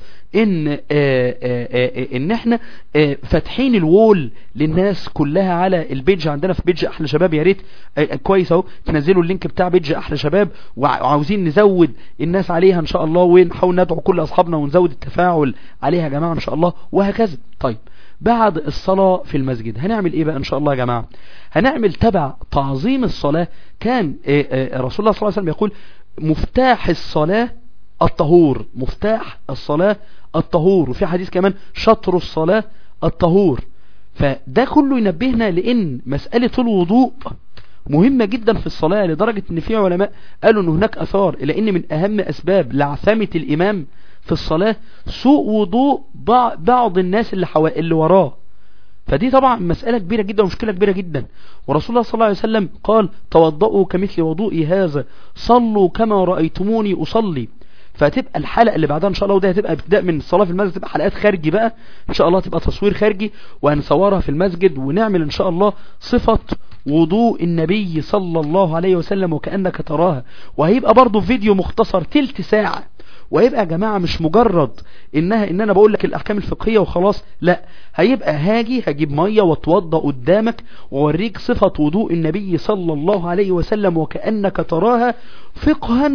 ان احنا فاتحين الوول للناس كلها على البيج عندنا في بيج احلى شباب. يا ريت كويس اهو تنزلوا اللينك بتاع بيج احلى شباب، وعاوزين نزود الناس عليها ان شاء الله، ونحاول ندعو كل اصحابنا ونزود التفاعل عليها يا جماعة ان شاء الله وهكذا. طيب بعد الصلاة في المسجد هنعمل ايه بقى ان شاء الله يا جماعة؟ هنعمل تبع تعظيم الصلاة. كان رسول الله صلى الله عليه وسلم يقول مفتاح الصلاة الطهور، مفتاح الصلاة الطهور، وفي حديث كمان شطر الصلاة الطهور. فده كله ينبهنا لان مسألة الوضوء مهمة جدا في الصلاة، لدرجة ان في علماء قالوا ان هناك اثار الى ان من اهم اسباب لعثمة الامام في الصلاة سوء وضوء بعض الناس اللي وراه. فدي طبعا مسألة كبيرة جدا ومشكلة كبيرة جدا. ورسول الله صلى الله عليه وسلم قال توضؤوا كمثل وضوئي هذا، صلوا كما رأيتموني أصلي. فتبقى الحلقة اللي بعدها ان شاء الله، وده هتبقى ابتداء من الصلاة في المسجد، تبقى حلقات خارجي بقى ان شاء الله، تبقى تصوير خارجي وهنصورها في المسجد، ونعمل ان شاء الله صفة وضوء النبي صلى الله عليه وسلم وكأنك تراها. وهيبقى برضو فيديو مختصر تلت ساعة، وهيبقى يا جماعة مش مجرد ان انا بقول لك الاحكام الفقهية وخلاص، لا هيبقى هجيب مية واتوضى قدامك واوريك صفة وضوء النبي صلى الله عليه وسلم وكأنك تراها فقها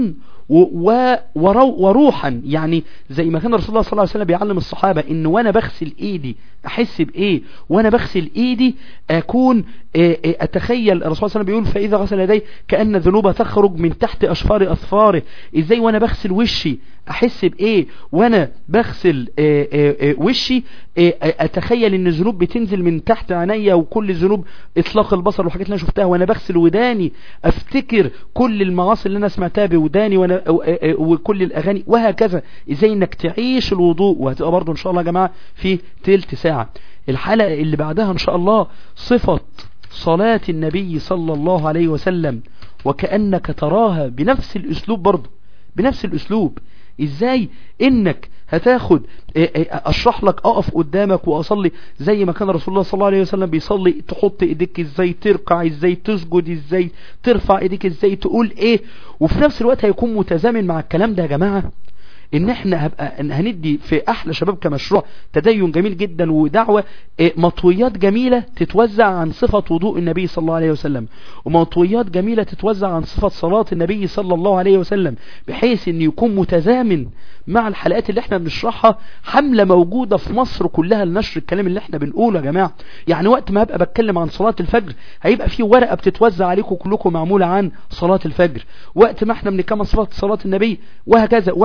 وروحا. يعني زي ما كان رسول الله صلى الله عليه وسلم بيعلم الصحابة ان وانا بغسل ايدي احس بايه، وانا بغسل ايدي اكون اتخيل. الرسول صلى الله عليه وسلم بيقول فاذا غسل يديه كأن الذنوب تخرج من تحت اشفار اظفاره. ازاي وانا بغسل وشي احس بايه، وانا بغسل وشي اتخيل ان الذنوب بتنزل من تحت عينيا، وكل الذنوب اطلاق البصر والحاجات اللي انا شفتها. وانا بغسل وداني افتكر كل المعاصي اللي انا سمعتها بوداني وكل الاغاني وهكذا. ازاي انك تعيش الوضوء، وهتبقى برضو ان شاء الله يا جماعة في تلت ساعة. الحلقة اللي بعدها ان شاء الله صفة صلاة النبي صلى الله عليه وسلم وكأنك تراها بنفس الاسلوب، برضو بنفس الاسلوب. ازاي انك هتاخد اشرح لك اقف قدامك واصلي زي ما كان رسول الله صلى الله عليه وسلم بيصلي، تحط ايديك ازاي، تركع ازاي، تسجد ازاي، ترفع ايديك ازاي، تقول ايه. وفي نفس الوقت هيكون متزامن مع الكلام ده يا جماعة ان احنا هندي في احلى شباب كمشروع تدين جميل جدا ودعوة مطويات جميلة تتوزع عن صفة وضوء النبي صلى الله عليه وسلم، ومطويات جميلة تتوزع عن صفة صلاة النبي صلى الله عليه وسلم، بحيث ان يكون متزامن مع الحلقات اللي احنا بنشرحها. حملة موجودة في مصر كلها لنشر الكلام اللي احنا بنقوله يا جماعة. يعني وقت ما هبقى بتكلم عن صلاة الفجر هيبقى في ورقة بتتوزع عليكم كلكم معمولة عن صلاة الفجر، وقت ما احنا بنتكلم عن صفة صلاة النبي وهكذا، واحنا بنتكلم عن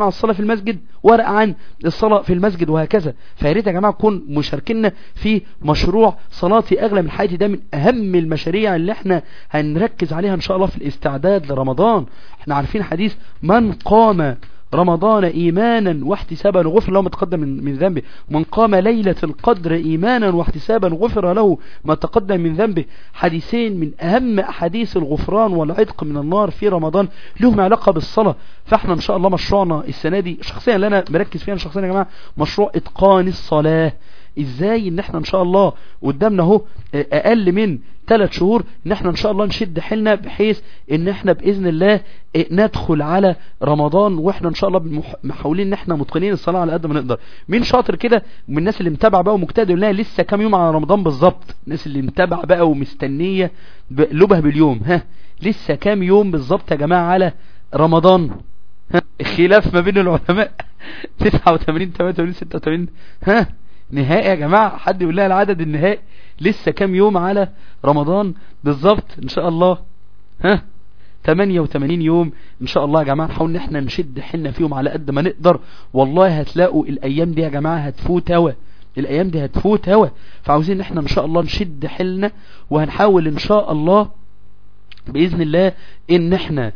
الصلاة في المسجد، ورقة عن الصلاة في المسجد، وهكذا. فياريت يا جماعة تكون مشاركينا في مشروع صلاتي أغلى من حياتي. ده من أهم المشاريع اللي احنا هنركز عليها إن شاء الله في الاستعداد لرمضان. احنا عارفين حديث من قام رمضان إيمانا واحتسابا غفر له ما تقدم من ذنبه، من قام ليلة القدر إيمانا واحتسابا غفر له ما تقدم من ذنبه. حديثين من أهم أحاديث الغفران والعتق من النار في رمضان لهم علاقة بالصلاة. فاحنا إن شاء الله مشروعنا السنة دي شخصيا اللي أنا مركز فيها شخصيا يا جماعة مشروع إتقان الصلاة. ازاي ان احنا ان شاء الله قدامنا اهو اقل من 3 شهور ان احنا ان شاء الله نشد حيلنا بحيث ان احنا باذن الله ندخل على رمضان واحنا ان شاء الله محاولين ان احنا متقنين الصلاة على قد ما نقدر. مين شاطر كده من الناس اللي متابعه بقى ومجتهد لها لسه كام يوم على رمضان بالظبط؟ الناس اللي متابعه بقى ومستنيه بقلوبها باليوم، ها لسه كام يوم بالظبط يا جماعه على رمضان؟ ها الخلاف ما بين العلماء 89 88 86 ها نهائي يا جماعة. حد يقول لها العدد النهائي؟ لسه كام يوم على رمضان بالظبط ان شاء الله؟ ها 88 يوم ان شاء الله يا جماعة. نحاول ان احنا نشد حيلنا فيهم على قد ما نقدر. والله هتلاقوا الايام دي يا جماعة هتفوت هوا، الايام دي هتفوت هوا. فعاوزين ان احنا ان شاء الله نشد حيلنا وهنحاول ان شاء الله بإذن الله ان احنا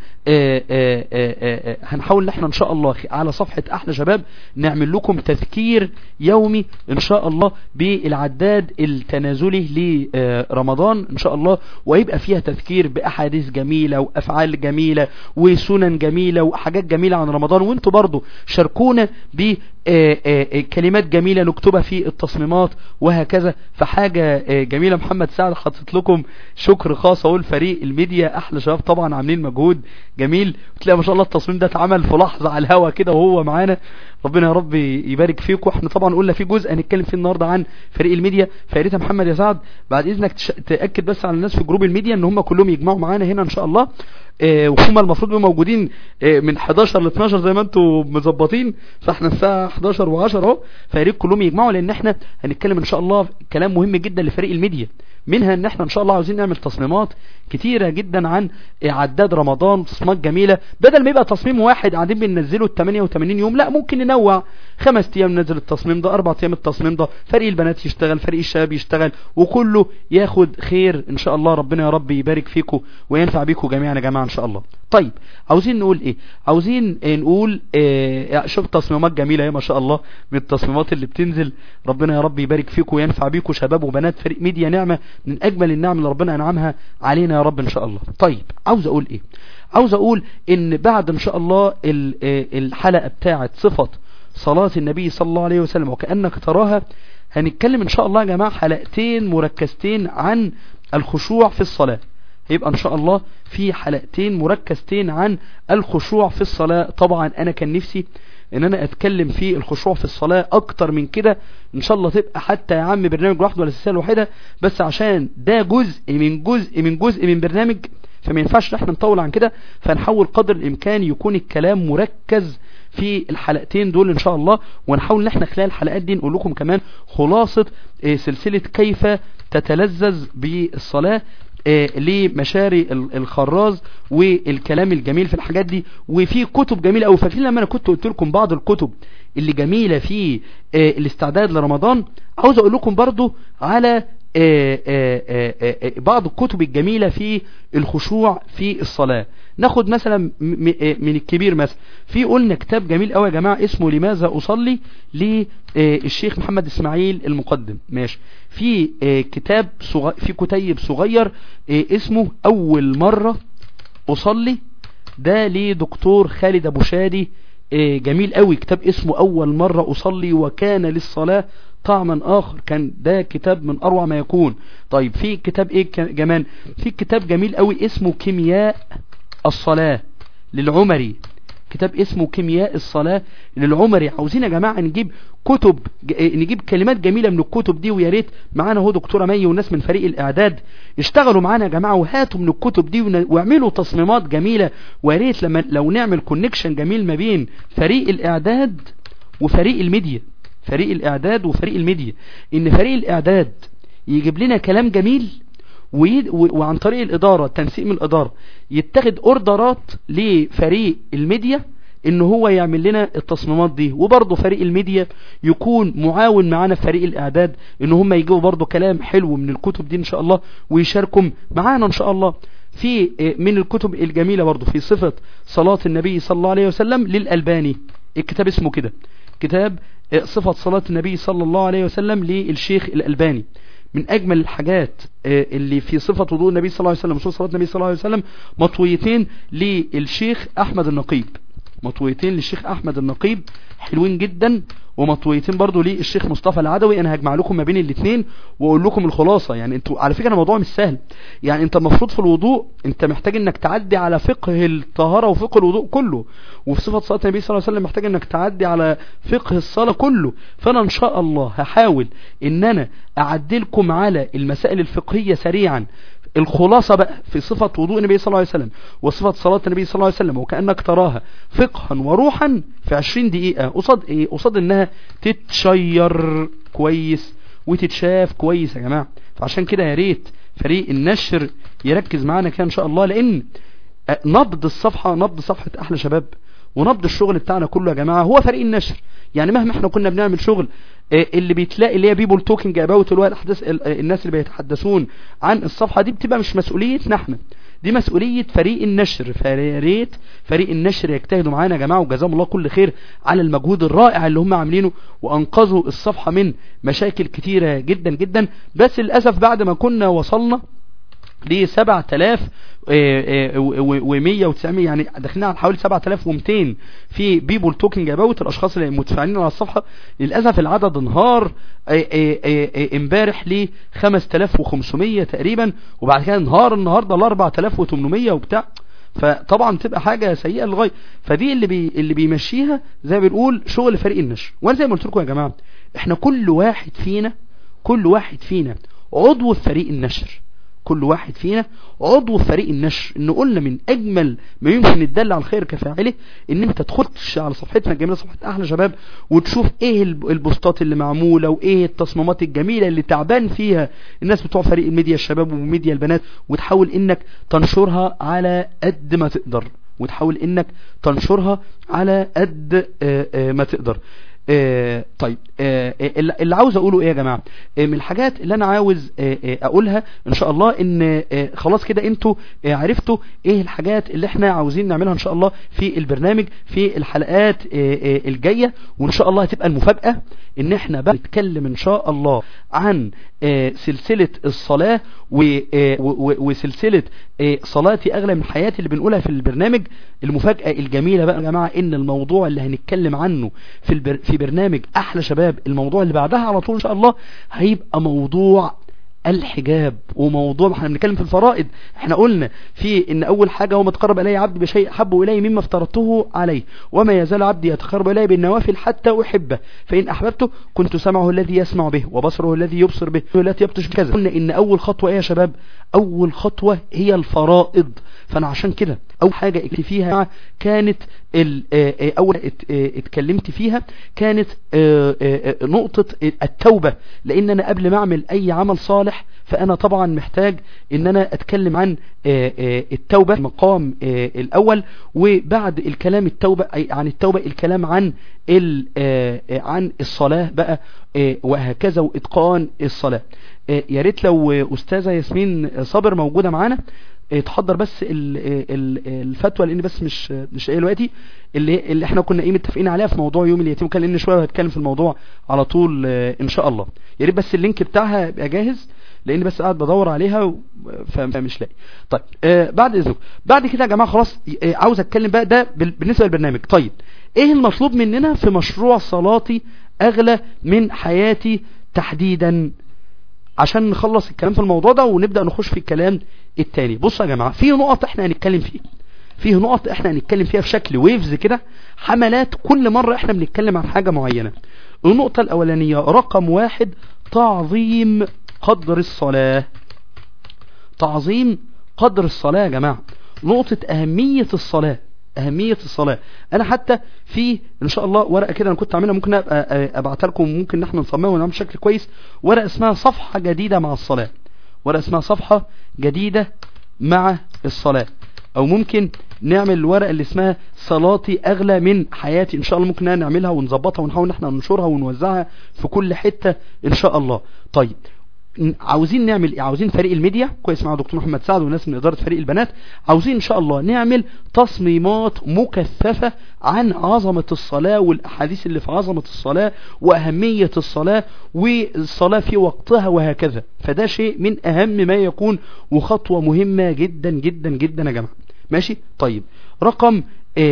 هنحاول ان احنا ان شاء الله على صفحة احلى شباب نعمل لكم تذكير يومي ان شاء الله بالعداد التنازلي لرمضان ان شاء الله، ويبقى فيها تذكير باحاديث جميلة وافعال جميلة وسنن جميلة وحاجات جميلة عن رمضان. وانتوا برضو شاركونا بكلمات جميلة نكتبها في التصميمات وهكذا. فحاجة جميلة. محمد سعد حطت لكم شكر خاص اقول فريق الميديا احلى شباب طبعا عاملين مجهود جميل. وتلاقي ما شاء الله التصميم ده اتعمل في لحظة على الهوا كده وهو معانا. ربنا يا رب يبارك فيكم. احنا طبعا قلنا في جزء هنتكلم فيه النهارده عن فريق الميديا. فياريت محمد يا سعد بعد اذنك تاكد بس على الناس في جروب الميديا ان هم كلهم يجمعوا معانا هنا ان شاء الله. وهم المفروض يبقوا موجودين من 11 ل 12 زي ما انتم مظبطين. فاحنا الساعه 11 و10 اهو. فياريت كلهم يجمعوا لان احنا هنتكلم ان شاء الله كلام مهم جدا لفريق الميديا. منها ان احنا ان شاء الله عاوزين نعمل تصميمات كتيرة جدا عن عداد رمضان، تصميمات جميلة. بدل ما يبقى تصميم واحد قاعدين بننزله 88 يوم، لا ممكن ننوع. 5 ايام ننزل التصميم ده، 4 ايام التصميم ده، فريق البنات يشتغل، فريق الشباب يشتغل، وكله ياخد خير ان شاء الله. ربنا يا رب يبارك فيكم وينفع بيكم جميعا يا جماعة ان شاء الله. طيب عاوزين نقول ايه؟ عاوزين نقول شوف تصميمات جميلة ما شاء الله من التصميمات اللي بتنزل. ربنا يا رب يبارك فيكم وينفع بيكم شباب وبنات. فريق ميديا نعمة من اجمل النعم اللي ربنا انعمها علينا يا رب ان شاء الله. طيب عاوز اقول ايه؟ عاوز اقول ان بعد ان شاء الله الحلقة بتاعت صفة صلاة النبي صلى الله عليه وسلم وكأنك تراها، هنتكلم ان شاء الله يا جماعة حلقتين مركزتين عن الخشوع في الصلاة. هيبقى ان شاء الله في حلقتين مركزتين عن الخشوع في الصلاة. طبعا انا كان نفسي ان انا اتكلم في الخشوع في الصلاة اكتر من كده. ان شاء الله تبقى حتى يا عم برنامج واحد ولا سلسلة واحدة، بس عشان ده جزء من برنامج فما ينفعش احنا نطول عن كده. فنحاول قدر الامكان يكون الكلام مركز في الحلقتين دول ان شاء الله. ونحاول ان احنا خلال الحلقات دي نقول لكم كمان خلاصة سلسلة كيف تتلذذ بالصلاة لمشاري الخراز والكلام الجميل في الحاجات دي. وفي كتب جميلة أوي. فاكرين لما انا كنت قلت لكم بعض الكتب اللي جميلة في الاستعداد لرمضان؟ عاوز اقول لكم برضو على بعض الكتب الجميلة في الخشوع في الصلاة. ناخد مثلا من الكبير مثلا في قلنا كتاب جميل قوي يا جماعة اسمه لماذا أصلي للشيخ محمد إسماعيل المقدم. ماشي. في كتاب في كتيب صغير اسمه أول مرة أصلي، ده لدكتور خالد أبو شادي. جميل قوي كتاب اسمه أول مرة أصلي وكان للصلاة طعما آخر. كان ده كتاب من أروع ما يكون. طيب في كتاب ايه كمان؟ في كتاب جميل قوي اسمه كيمياء الصلاة للعمري. كتاب اسمه كيمياء الصلاة للعمري. عاوزين يا جماعة نجيب كتب، نجيب كلمات جميلة من الكتب دي. ويا ريت معانا هو دكتورة مي والناس من فريق الإعداد اشتغلوا معانا يا جماعة وهاتوا من الكتب دي واعملوا تصميمات جميلة. ويا ريت لو نعمل كونكشن جميل ما بين فريق الإعداد وفريق الميديا. فريق الإعداد وفريق الميديا، إن فريق الإعداد يجيب لنا كلام جميل وعن طريق الإدارة، تنسيق من الإدارة، يتخذ أوردرات لفريق الميديا ان هو يعمل لنا التصميمات دي، وبرضه فريق الميديا يكون معاون معانا في فريق الاعداد ان هم يجيبوا برضه كلام حلو من الكتب دي ان شاء الله ويشاركوا معانا ان شاء الله. في من الكتب الجميلة برضه في صفة صلاة النبي صلى الله عليه وسلم للألباني، الكتاب اسمه كده، كتاب صفة صلاة النبي صلى الله عليه وسلم للشيخ الألباني. من أجمل الحاجات اللي في صفة وضوء النبي صلى الله عليه وسلم وصفة صلاة النبي صلى الله عليه وسلم مطويتين للشيخ أحمد النقيب، مطويتين للشيخ أحمد النقيب حلوين جدا، ومطويتين برضو للشيخ مصطفى العدوي. انا هجمع لكم ما بين الاثنين واقول لكم الخلاصة. يعني انتوا على فكرة الموضوع مش سهل، يعني انت المفروض في الوضوء انت محتاج انك تعدي على فقه الطهارة وفقه الوضوء كله، وفي صفة صلاة النبي صلى الله عليه وسلم محتاج انك تعدي على فقه الصلاة كله. فانا ان شاء الله هحاول ان انا اعدلكم على المسائل الفقهية سريعا. الخلاصة بقى في صفة وضوء النبي صلى الله عليه وسلم وصفة صلاة النبي صلى الله عليه وسلم وكأنك تراها فقها وروحا في 20 دقيقة، قصاد ايه؟ قصاد انها تتشير كويس وتتشاف كويس يا جماعة. فعشان كده يا ريت فريق النشر يركز معانا كده ان شاء الله، لان نبض الصفحة، نبض صفحة احلى شباب ونبض الشغل بتاعنا كله يا جماعة هو فريق النشر. يعني مهما احنا كنا بنعمل شغل اللي بيتلاقي اللي هي بيبول توكينج اباوت، اللي هو الاحداث، الناس اللي بيتحدثون عن الصفحة دي بتبقى مش مسؤوليتنا احنا، دي مسؤولية فريق النشر. فيا ريت فريق النشر يجتهدوا معانا يا جماعة، وجزاهم الله كل خير على المجهود الرائع اللي هم عاملينه، وانقذوا الصفحة من مشاكل كتيرة جدا جدا. بس للأسف بعد ما كنا وصلنا ل 7190 يعني داخلين على حوالي 7200 في بيبول توكينج اباوت الاشخاص اللي متفاعلين على الصفحة، للاسف العدد انهار امبارح ل 5500 تقريبا، وبعد كده انهار النهارده ل 4800 وبتاع. فطبعا تبقى حاجة سيئة للغاية. فدي اللي بيمشيها زي ما بنقول شغل فريق النشر. وانا زي ما قلت لكم يا جماعة احنا كل واحد فينا عضو في فريق النشر، كل واحد فينا عضو في فريق النشر. ان قلنا من اجمل ما يمكن الدل على الخير كفاعله ان انت تخش على صفحتنا الجميله صفحه احلى شباب وتشوف ايه البوستات اللي معموله وايه التصميمات الجميله اللي تعبان فيها الناس بتوع فريق الميديا الشباب وميديا البنات، وتحاول انك تنشرها على قد ما تقدر، ما تقدر. طيب اللي عاوز اقوله ايه يا جماعة؟ من الحاجات اللي انا عاوز اقولها ان شاء الله ان خلاص كده انتوا عرفتوا ايه الحاجات اللي احنا عاوزين نعملها ان شاء الله في البرنامج في الحلقات الجاية. وان شاء الله هتبقى المفاجأة ان احنا بقى نتكلم ان شاء الله عن سلسلة الصلاة وسلسلة صلاتي اغلى من حياتي اللي بنقولها في البرنامج. المفاجأة الجميلة بقى يا جماعة ان الموضوع اللي هنتكلم عنه في برنامج احلى شباب، الموضوع اللي بعدها على طول ان شاء الله هيبقى موضوع الحجاب. وموضوع احنا بنتكلم في الفرائض، احنا قلنا في ان اول حاجة هو ما تقرب الي عبدي بشيء حبه الي مما افترضته عليه، وما يزال عبدي يتقرب الي بالنوافل حتى احبه، فان احببته كنت سمعه الذي يسمع به وبصره الذي يبصر به والتي يبطش بكذا. قلنا ان اول خطوة ايه يا شباب؟ اول خطوة هي الفرائض. فانا عشان كده اول حاجة فيها كانت اول اتكلمت فيها كانت نقطة التوبة، لان انا قبل ما اعمل اي عمل صالح فانا طبعا محتاج ان انا اتكلم عن التوبة المقام الاول، وبعد الكلام عن التوبة الكلام عن الصلاة بقى وهكذا واتقان الصلاة. يا ريت لو استاذة ياسمين صابر موجودة معانا تحضر بس الفتوى، لان بس مش ايه دلوقتي اللي احنا كنا متفقين عليها في موضوع يوم اليتيم، وكان لان شويه هتكلم في الموضوع على طول ان شاء الله. يا ريت بس اللينك بتاعها يبقى جاهز لان بس قاعد بدور عليها فمش لاقي. طيب بعد اذنك بعد كده يا جماعه خلاص عاوز اتكلم بقى ده بالنسبه للبرنامج. طيب ايه المطلوب مننا في مشروع صلاتي اغلى من حياتي تحديدا عشان نخلص الكلام في الموضوع ده ونبدأ نخش في الكلام التاني؟ بصوا يا جماعة في نقط احنا هنتكلم فيها في شكل ويفز كده، حملات كل مرة احنا بنتكلم عن حاجة معينة. النقطة الاولانية رقم 1 تعظيم قدر الصلاة. تعظيم قدر الصلاة يا جماعة، نقطة أهمية الصلاة. انا حتى في ان شاء الله ورقة كده انا كنت عاملها، ممكن ابعتها لكم، ممكن ان احنا نصممها ونعمل بشكل كويس. ورقة اسمها صفحة جديدة مع الصلاة، او ممكن نعمل الورقة اللي اسمها صلاتي اغلى من حياتي، ان شاء الله ممكن نعملها ونظبطها ونحاول ان احنا ننشرها ونوزعها في كل حتة ان شاء الله. طيب عاوزين نعمل ايه؟ عاوزين فريق الميديا كويس مع دكتور محمد سعد وناس من اداره فريق البنات، عاوزين ان شاء الله نعمل تصميمات مكثفه عن عظمه الصلاه والاحاديث اللي في عظمه الصلاه واهميه الصلاه والصلاه في وقتها وهكذا. فده شيء من اهم ما يكون وخطوه مهمه جدا جدا جدا يا جماعه. ماشي. طيب رقم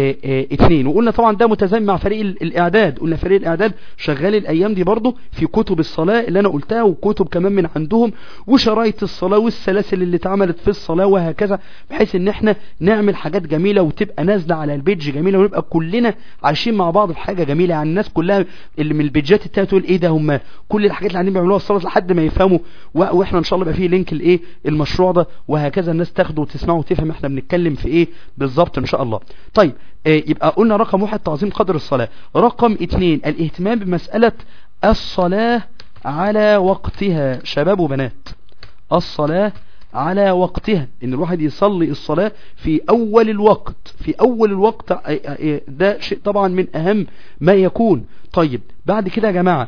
2، وقلنا طبعا ده متزامن مع فريق الاعداد. قلنا فريق الاعداد شغال الايام دي برضو في كتب الصلاة اللي انا قلتها، وكتب كمان من عندهم، وشرايط الصلاة والسلاسل اللي اتعملت في الصلاة وهكذا، بحيث ان احنا نعمل حاجات جميلة وتبقى نازلة على البيج جميلة، ونبقى كلنا عايشين مع بعض في حاجة جميلة. يعني الناس كلها اللي من البيجات التانية تقول ايه ده، هم كل الحاجات اللي قاعدين بيعملوها الصلاة لحد ما يفهموا، واحنا ان شاء الله يبقى فيه لينك الايه المشروع ده وهكذا، الناس تاخده وتسمعه وتفهم احنا بنتكلم في ايه بالظبط ان شاء الله. طيب يبقى قلنا رقم 1 تعظيم قدر الصلاة. رقم 2 الاهتمام بمسألة الصلاة على وقتها. شباب وبنات، الصلاة على وقتها، ان الواحد يصلي الصلاة في اول الوقت، في اول الوقت، ده شيء طبعا من اهم ما يكون. طيب بعد كده يا جماعة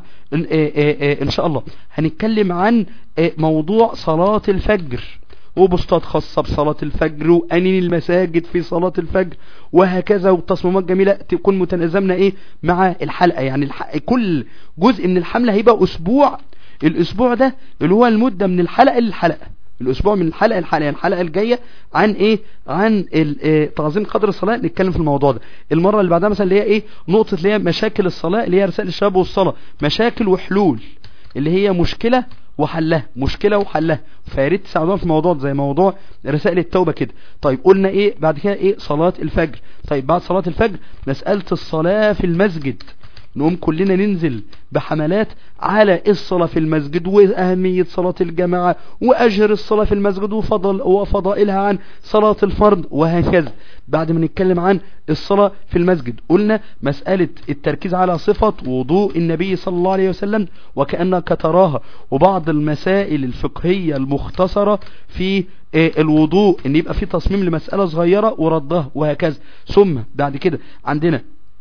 ان شاء الله هنتكلم عن موضوع صلاة الفجر، وبوستات خاصة بصلاة الفجر، وأنين المساجد في صلاة الفجر وهكذا، وتصميمات جميلة تكون متنازمنا ايه مع الحلقة. يعني كل جزء من الحملة هيبقى اسبوع، الاسبوع ده اللي هو المدة من الحلقة للحلقة، الاسبوع من الحلقة للحلقة. يعني الحلقة الجاية عن ايه؟ عن تعظيم قدر الصلاة، نتكلم في الموضوع ده. المرة اللي بعدها مثلا اللي هي ايه نقطة اللي هي مشاكل الصلاة، اللي هي رسائل الشباب والصلاة، مشاكل وحلول، اللي هي مشكلة وحلها، مشكلة وحلها. فياريت تساعدونا في الموضوع زي موضوع رسائل التوبة كده. طيب قلنا ايه بعد كده؟ ايه صلاة الفجر. طيب بعد صلاة الفجر مسألة الصلاة في المسجد، نقوم كلنا ننزل بحملات على الصلاة في المسجد وأهمية صلاة الجماعة وأجر الصلاة في المسجد وفضائلها عن صلاة الفرض وهكذا. بعد ما نتكلم عن الصلاة في المسجد قلنا مسألة التركيز على صفة وضوء النبي صلى الله عليه وسلم وكأنك تراها، وبعض المسائل الفقهية المختصرة في الوضوء، ان يبقى في تصميم لمسألة صغيرة وردها وهكذا. ثم بعد كده عندنا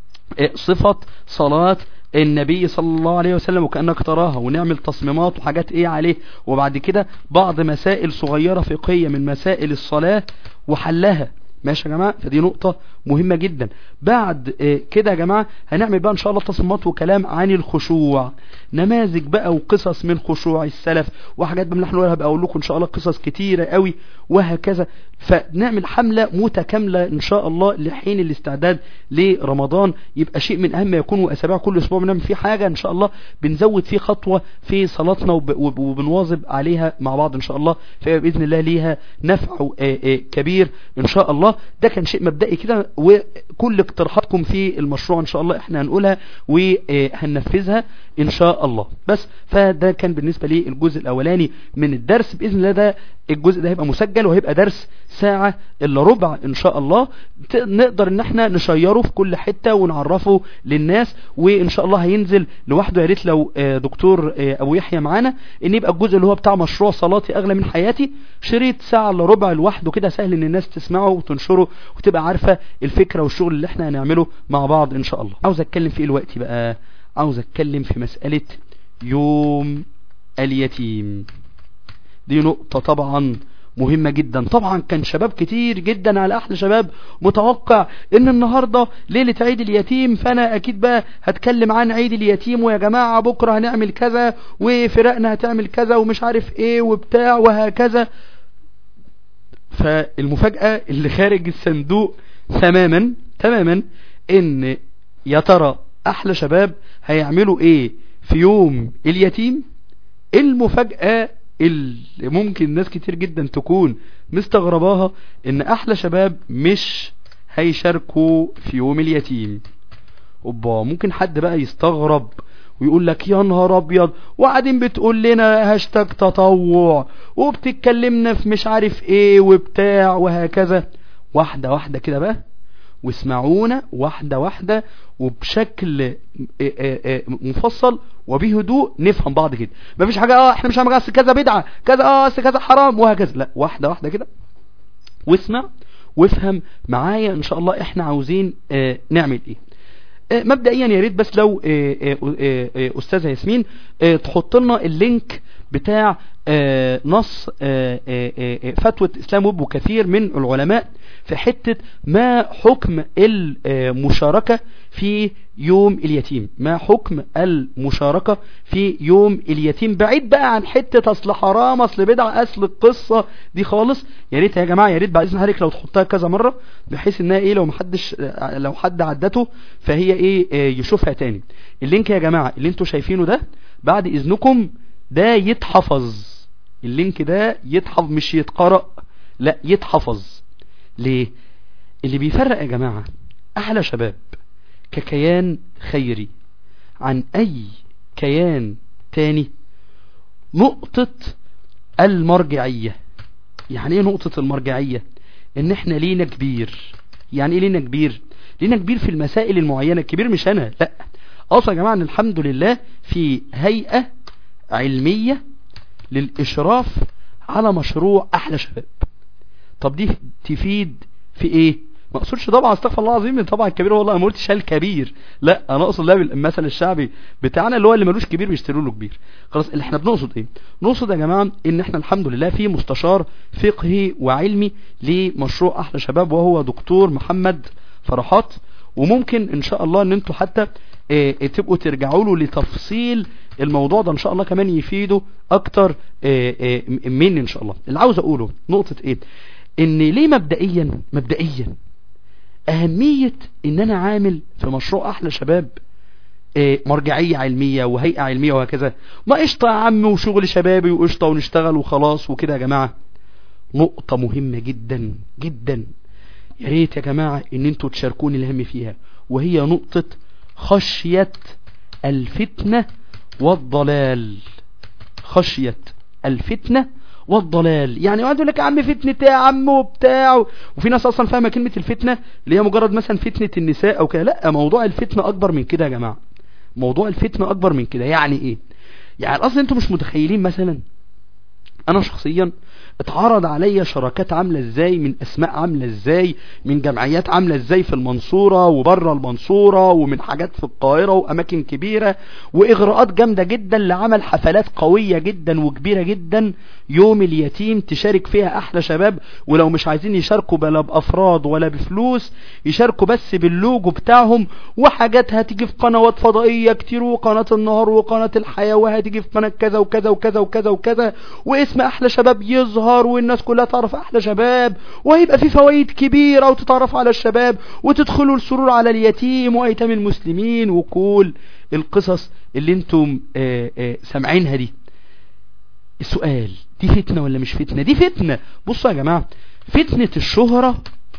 صفة صلاة النبي صلى الله عليه وسلم وكأنك تراها، ونعمل تصميمات وحاجات ايه عليه. وبعد كده بعض مسائل صغيرة فقهية من مسائل الصلاة وحلها. ماشي يا جماعة؟ فدي نقطة مهمة جدا. بعد كده يا جماعة هنعمل بقى ان شاء الله تصميمات وكلام عن الخشوع، نماذج بقى وقصص من خشوع السلف وحاجات بقى نحن هبقى اقول لكم ان شاء الله قصص كتيرة قوي وهكذا. فنعمل حملة متكاملة ان شاء الله لحين الاستعداد لرمضان، يبقى شيء من اهم ما يكون. واسابيع كل اسبوع بنعمل فيه حاجة ان شاء الله، بنزود فيه خطوة في صلاتنا وبنواظب عليها مع بعض ان شاء الله، فبإذن الله ليها نفع كبير ان شاء الله. ده كان شيء مبدئي كده، وكل اقتراحاتكم في المشروع ان شاء الله احنا هنقولها وهننفذها ان شاء الله. بس فده كان بالنسبة لي الجزء الاولاني من الدرس. بإذن الله ده الجزء ده هيبقى مسجل وهيبقى درس ساعة الا ربع ان شاء الله، نقدر ان احنا نشيره في كل حتة ونعرفه للناس، وان شاء الله هينزل لوحده. يا ريت لو دكتور ابو يحيى معانا ان يبقى الجزء اللي هو بتاع مشروع صلاتي اغلى من حياتي شريط ساعة الا ربع لوحده كده، سهل ان الناس تسمعه وتنشره وتبقى عارفة الفكرة والشغل اللي احنا هنعمله مع بعض ان شاء الله. عاوز اتكلم في ايه الوقت بقى؟ عاوز اتكلم في مسألة يوم اليتيم. دي نقطة طبعا مهمة جدا. طبعا كان شباب كتير جدا على احلى شباب متوقع ان النهاردة ليلة عيد اليتيم، فانا اكيد بقى هتكلم عن عيد اليتيم، ويا جماعة بكرة هنعمل كذا وفرقنا هتعمل كذا ومش عارف ايه وبتاع وهكذا. فالمفاجأة اللي خارج الصندوق تماما ان يا ترى احلى شباب هيعملوا ايه في يوم اليتيم. المفاجأة اللي ممكن ناس كتير جدا تكون مستغرباها ان احلى شباب مش هيشاركوا في يوم اليتيم. ممكن حد بقى يستغرب ويقول لك يا نهار ابيض، وقاعدين بتقول لنا هاشتاج تطوع وبتتكلمنا في مش عارف ايه وبتاع وهكذا. واحدة واحدة كده بقى، واسمعونا واحدة واحدة وبشكل مفصل وبهدوء نفهم بعض كده. مفيش حاجة احنا مش هنعمل كذا بدعة كذا كذا حرام وهكذا، لا، واحدة واحدة كده واسمع وافهم معايا ان شاء الله احنا عاوزين نعمل ايه. مبدئيا يا ريت بس لو استاذه ياسمين تحط لنا اللينك بتاع نص فتوى اسلام ويب وكثير من العلماء في حتة ما حكم المشاركة في يوم اليتيم، ما حكم المشاركة في يوم اليتيم، بعيد بقى عن حتة اصل حرام اصل بدعة اصل القصة دي خالص. يا ريت يا جماعة، يا ريت بعد اذن حضرتك لو تحطها كذا مرة بحيث انها ايه لو حد عدته فهي ايه يشوفها تاني. اللينك يا جماعة اللي انتوا شايفينه ده بعد اذنكم ده يتحفظ، اللينك ده يتحفظ مش يتقرأ، لا يتحفظ. ليه؟ اللي بيفرق يا جماعة احلى شباب ككيان خيري عن اي كيان تاني نقطة المرجعية. يعني ايه نقطة المرجعية؟ ان احنا لينا كبير. يعني ايه لينا كبير؟ لينا كبير في المسائل المعينة. الكبير مش انا، لا اصلا يا جماعة ان الحمد لله في هيئة علمية للاشراف على مشروع احلى شباب. طب دي تفيد في ايه؟ ما اقصدش طبعا استغفر الله العظيم طبعا الكبير، والله ما قلتش الكبير، لا انا اقصد لا المثل الشعبي بتاعنا اللي هو اللي ملوش كبير بيشتروا له كبير. خلاص اللي احنا بنقصد ايه؟ نقصد يا جماعه ان احنا الحمد لله في مستشار فقهي وعلمي لمشروع احلى شباب وهو دكتور محمد فرحات، وممكن ان شاء الله ان انتوا حتى تبقوا ترجعوا له لتفصيل الموضوع ده ان شاء الله كمان يفيده اكتر مني ان شاء الله. اللي عاوز اقوله نقطة ايه؟ ان ليه مبدئيا اهمية ان انا عامل في مشروع احلى شباب مرجعية علمية وهيئة علمية وهكذا، ما قشطة يا عم وشغل شبابي وقشطة ونشتغل وخلاص وكده. يا جماعة نقطة مهمة جدا جدا يا ريت يا جماعة ان انتوا تشاركوني الهم فيها، وهي نقطة خشية الفتنة والضلال. خشية الفتنة والضلال. يعني واحد يقول لك يا عم فتنة يا عم وبتاع، وفي ناس اصلا فاهمه كلمة الفتنة اللي هي مجرد مثلا فتنة النساء او كده. لا، موضوع الفتنة اكبر من كده يا جماعة. موضوع الفتنة اكبر من كده. يعني ايه؟ يعني اصلا انتوا مش متخيلين مثلا انا شخصيا اتعرض عليا شراكات عاملة ازاي، من اسماء عاملة ازاي، من جمعيات عاملة ازاي في المنصورة وبره المنصورة ومن حاجات في القاهرة واماكن كبيرة، واغراءات جامدة جدا لعمل حفلات قوية جدا وكبيرة جدا يوم اليتيم تشارك فيها احلى شباب. ولو مش عايزين يشاركوا بلا بافراد ولا بفلوس، يشاركوا بس باللوجو بتاعهم، وحاجات هتيجي في قنوات فضائية كتير وقناة النهار وقناة الحياة وهتيجي في قناة كذا وكذا وكذا وكذا وكذا، واسم احلى شباب يظهر والناس كلها تعرف احلى شباب، وهيبقى في فوائد كبيرة وتتعرف على الشباب وتدخلوا السرور على اليتيم وايتام المسلمين وكل القصص اللي انتم سامعينها دي. السؤال دي فتنة ولا مش فتنة؟ دي فتنة. بصوا يا جماعة، فتنة الشهرة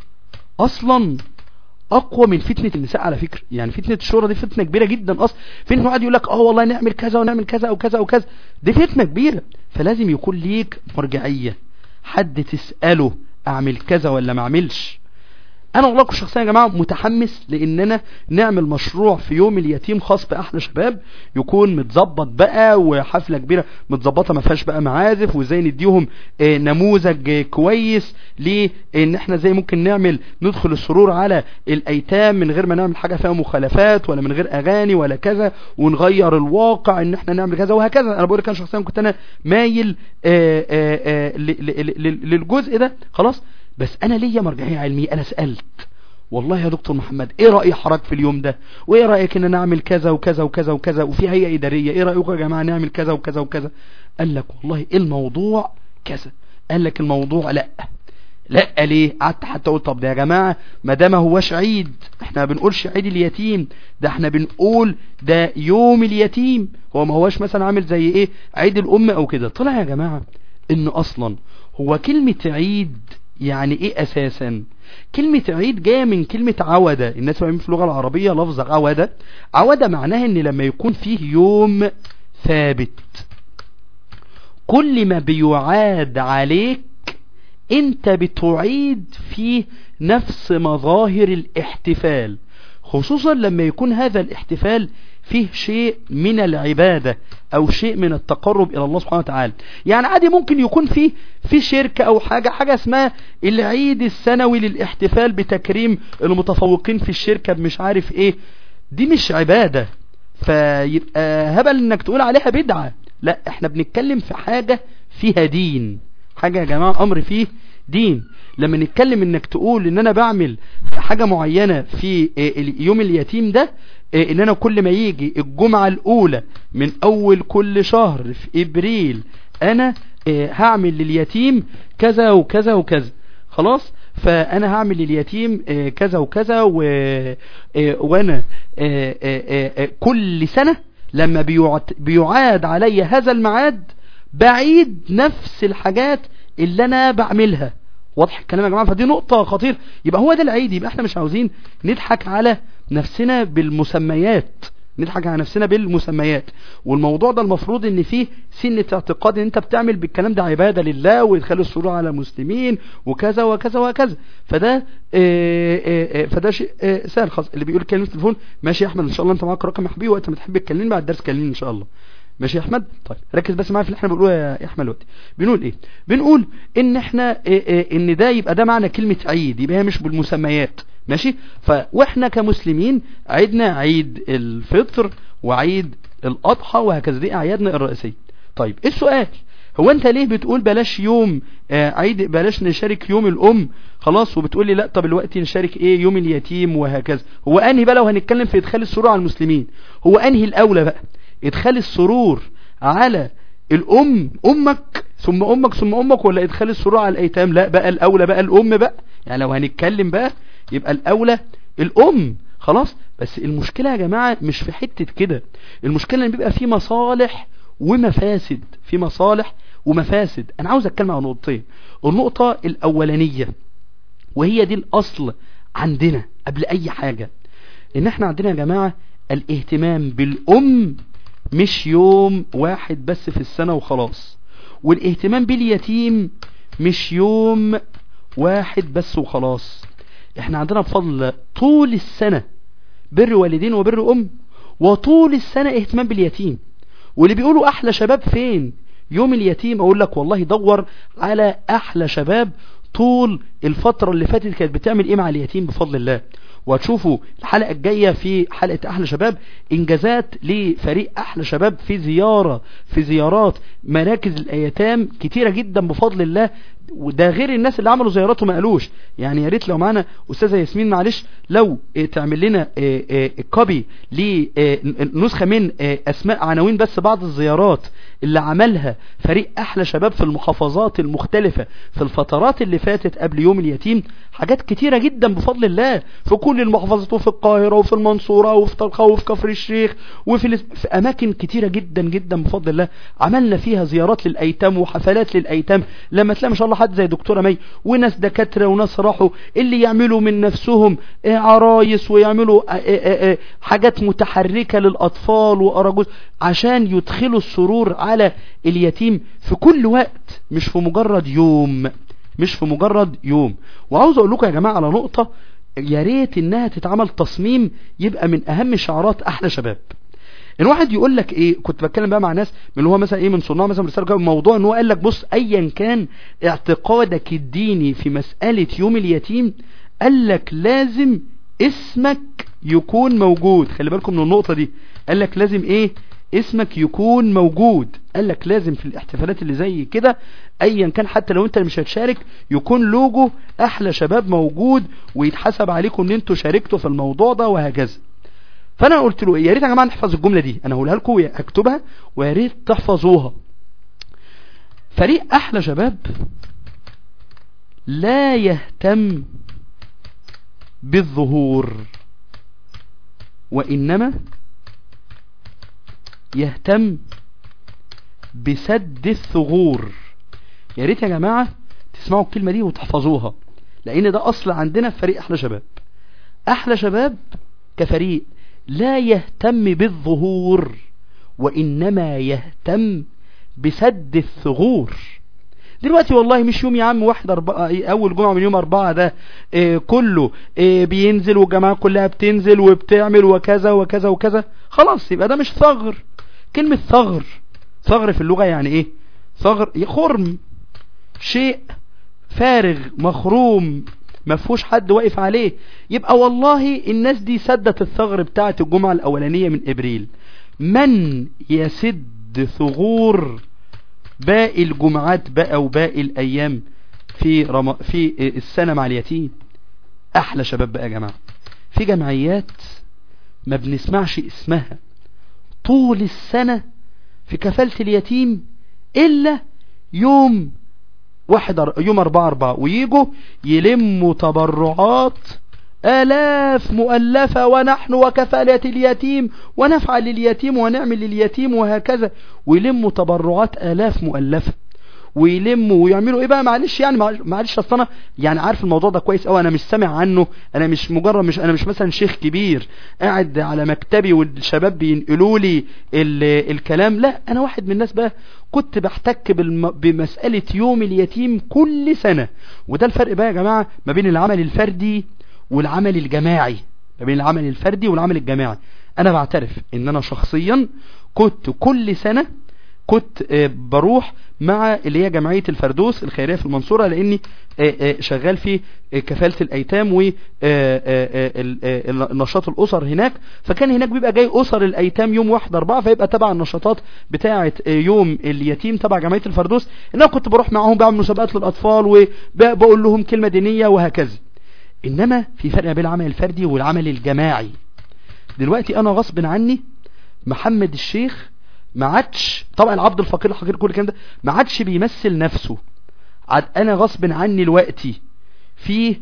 اصلا اقوى من فتنة النساء على فكرة. يعني فتنة الشهرة دي فتنة كبيرة جدا اصلا. فين واحد يقول لك والله نعمل كذا ونعمل كذا او كذا او كذا، دي فتنة كبيرة. فلازم يكون ليك مرجعية، حد تسأله اعمل كذا ولا ما اعملش. انا والله شخصيا يا جماعة متحمس لاننا نعمل مشروع في يوم اليتيم خاص باحلى شباب، يكون متظبط بقى وحفلة كبيرة متظبطة ما فيهاش بقى معازف، وازاي نديهم نموذج كويس لان احنا زي ممكن نعمل ندخل السرور على الايتام من غير ما نعمل حاجة فيها مخالفات ولا من غير اغاني ولا كذا، ونغير الواقع ان احنا نعمل كذا وهكذا. انا بقول لك انا شخصيا كنت انا مايل للجزء ده خلاص. بس انا ليا مرجعية علمية. انا سألت والله يا دكتور محمد ايه رأي حضرتك في اليوم ده، وايه رأيك ان نعمل كذا وكذا وكذا وكذا، وفي هيئة ادارية ايه رأيكم يا جماعة نعمل كذا وكذا وكذا؟ قال لك والله الموضوع كذا. قال لك الموضوع لا ليه؟ قعدت حتى اقول طب ده يا جماعة ما ده ما هوش عيد، احنا ما بنقولش عيد اليتيم، ده احنا بنقول ده يوم اليتيم، هو ما هوش مثلا عامل زي ايه عيد الام او كده. طلع يا جماعة ان اصلا هو كلمة عيد يعني ايه اساسا؟ كلمة عيد جاية من كلمة عودة. الناس فاهمين في اللغة العربية لفظ عودة معناها ان لما يكون فيه يوم ثابت كل ما بيعاد عليك انت بتعيد فيه نفس مظاهر الاحتفال، خصوصا لما يكون هذا الاحتفال فيه شيء من العبادة او شيء من التقرب الى الله سبحانه وتعالى. يعني عادي ممكن يكون في شركة او حاجة اسمها العيد السنوي للاحتفال بتكريم المتفوقين في الشركة بمش عارف ايه، دي مش عبادة فيبقى هبل انك تقول عليها بدعة. لا، احنا بنتكلم في حاجة فيها دين، حاجة يا جماعة امر فيه دين. لما نتكلم انك تقول ان انا بعمل حاجة معينة في يوم اليتيم ده، ان انا كل ما يجي الجمعة الاولى من اول كل شهر في ابريل انا هعمل لليتيم كذا وكذا وكذا، خلاص فانا هعمل لليتيم كذا وكذا وانا كل سنة لما بيعاد علي هذا الميعاد بعيد نفس الحاجات اللي انا بعملها. واضح الكلام يا جماعة؟ فدي نقطة خطيرة. يبقى هو ده العيد. يبقى احنا مش عاوزين نضحك على نفسنا بالمسميات، نضحك على نفسنا بالمسميات. والموضوع ده المفروض ان فيه سنة اعتقاد ان انت بتعمل بالكلام ده عبادة لله ويدخل السرور على المسلمين وكذا وكذا وكذا. فده شيء سهل خالص. اللي بيقول كلمة التليفون ماشي يا احمد، ان شاء الله انت معاك رقم يا حبيبي، وقت ما تحب تكلمني بعد الدرس كلمني ان شاء الله. ماشي يا احمد؟ طيب ركز بس معايا في اللي احنا بنقوله يا احمد دلوقتي. بنقول ايه؟ بنقول ان احنا ان ده يبقى ده معنى كلمة عيد، يبقى هي مش بالمسميات. ماشي؟ واحنا كمسلمين عيدنا عيد الفطر وعيد الاضحى وهكذا، دي اعيادنا الرئيسية. طيب السؤال، هو انت ليه بتقول بلاش يوم عيد، بلاش نشارك يوم الام خلاص، وبتقول لي لا طب الوقت نشارك ايه يوم اليتيم وهكذا؟ هو انهي بقى لو هنتكلم في ادخال السرور على المسلمين، هو انهي الاولى بقى؟ ادخال السرور على الام، امك ثم امك ثم امك، ولا ادخال السرور على الايتام؟ لا بقى الاولى بقى الام بقى. يعني لو هنتكلم بقى يبقى الاولى الام خلاص. بس المشكلة يا جماعة مش في حتة كده، المشكلة ان بيبقى في مصالح ومفاسد، في مصالح ومفاسد. انا عاوز اتكلم عن نقطتين. النقطة الاولانية وهي دي الاصل عندنا قبل اي حاجة، ان احنا عندنا يا جماعة الاهتمام بالام مش يوم واحد بس في السنة وخلاص، والاهتمام باليتيم مش يوم واحد بس وخلاص. احنا عندنا بفضل طول السنة بر والدين وبر ام، وطول السنة اهتمام باليتيم. واللي بيقولوا احلى شباب فين يوم اليتيم، اقول لك والله دور على احلى شباب طول الفترة اللي فاتت كانت بتعمل ايه مع اليتيم بفضل الله. وهتشوفوا الحلقة الجاية في حلقة احلى شباب انجازات لفريق احلى شباب في زيارات مراكز الايتام كتيرة جدا بفضل الله. وده غير الناس اللي عملوا زيارات وما قالوش. يعني يا ريت لو معانا استاذة ياسمين معلش لو تعمل لنا كوبي لنسخة من اسماء عناوين بس بعض الزيارات اللي عملها فريق احلى شباب في المحافظات المختلفة في الفترات اللي فاتت قبل يوم اليتيم. حاجات كتيرة جدا بفضل الله في كل المحافظات، وفي القاهرة وفي المنصورة وفي طلخة وفي كفر الشيخ وفي اماكن كتيرة جدا جدا بفضل الله عملنا فيها زيارات للايتام وحفلات للايتام. لما تلاقي ما شاء الله حد زي دكتورة مي وناس دكاترة وناس راحوا اللي يعملوا من نفسهم عرايس ويعملوا حاجات متحركة للاطفال واراجوز عشان يدخلوا السرور على اليتيم في كل وقت، مش في مجرد يوم. وعاوز اقول لكم يا جماعة على نقطة يا ريت انها تتعمل تصميم يبقى من اهم شعارات احلى شباب. ان واحد يقول لك ايه، كنت بتكلم بقى مع ناس من اللي هو مثلا ايه من صناع مثلا رساله موضوع ان هو قال لك بص ايا كان اعتقادك الديني في مسألة يوم اليتيم، قال لك لازم اسمك يكون موجود. خلي بالكم من النقطة دي، قال لك لازم ايه اسمك يكون موجود. قال لك لازم في الاحتفالات اللي زي كده ايا كان حتى لو انت مش هتشارك يكون لوجو احلى شباب موجود ويتحسب عليكم ان انتوا شاركتوا في الموضوع ده وهكذا. فانا قلت له يا ريت يا جماعه نحفظ الجمله دي، انا هقولها لكم هكتبها ويا ريت تحفظوها. فريق احلى شباب لا يهتم بالظهور وانما يهتم بسد الثغور. يا ريت يا جماعه تسمعوا الكلمه دي وتحفظوها، لان ده اصل عندنا في فريق احلى شباب. احلى شباب كفريق لا يهتم بالظهور وإنما يهتم بسد الثغور. دلوقتي والله مش يوم يا عم 1/4 اول جمعة من يوم 4 ده كله بينزل والجماعة كلها بتنزل وبتعمل وكذا وكذا وكذا، خلاص يبقى ده مش ثغر. كلمة ثغر في اللغة يعني ايه؟ ثغر خرم، شيء فارغ مخروم ما فيهوش حد واقف عليه. يبقى والله الناس دي سدت الثغر بتاعت الجمعة الاولانية من ابريل. من يسد ثغور باقي الجمعات بقى وباقي الايام في السنة مع اليتيم؟ احلى شباب بقى يا جماعة. في جمعيات ما بنسمعش اسمها طول السنة في كفالة اليتيم الا يوم 4/4 ويجوا يلموا تبرعات آلاف مؤلفة، ونحن وكفالة اليتيم ونفعل لليتيم ونعمل لليتيم وهكذا، ويلموا تبرعات آلاف مؤلفة ويلموا ويعملوا ايه بقى. معلش يعني معلش اصل انا يعني عارف الموضوع ده كويس قوي، انا مش سامع عنه، انا مش مجرد انا مش مثلا شيخ كبير قاعد على مكتبي والشباب بينقلوا لي الكلام، لا انا واحد من الناس بقى كنت بحتك بمسألة يوم اليتيم كل سنة. وده الفرق بقى يا جماعة ما بين العمل الفردي والعمل الجماعي. ما بين العمل الفردي والعمل الجماعي انا بعترف ان انا شخصيا كنت كل سنة كنت بروح مع اللي هي جمعية الفردوس الخيرية في المنصورة، لاني شغال في كفالة الايتام والنشاط الاسر هناك. فكان هناك بيبقى جاي اسر الايتام يوم 1/4، فيبقى تبع النشاطات بتاعة يوم اليتيم تبع جمعية الفردوس. انا كنت بروح معهم بعمل مسابقات للاطفال وبقول لهم كلمة دينية وهكذا. انما في فرق بين العمل الفردي والعمل الجماعي. دلوقتي انا غصب عني محمد الشيخ ما عادش، طبعا العبد الفقير الحقير كل الكلام ده ما عادش بيمثل نفسه. عاد انا غصب عني دلوقتي في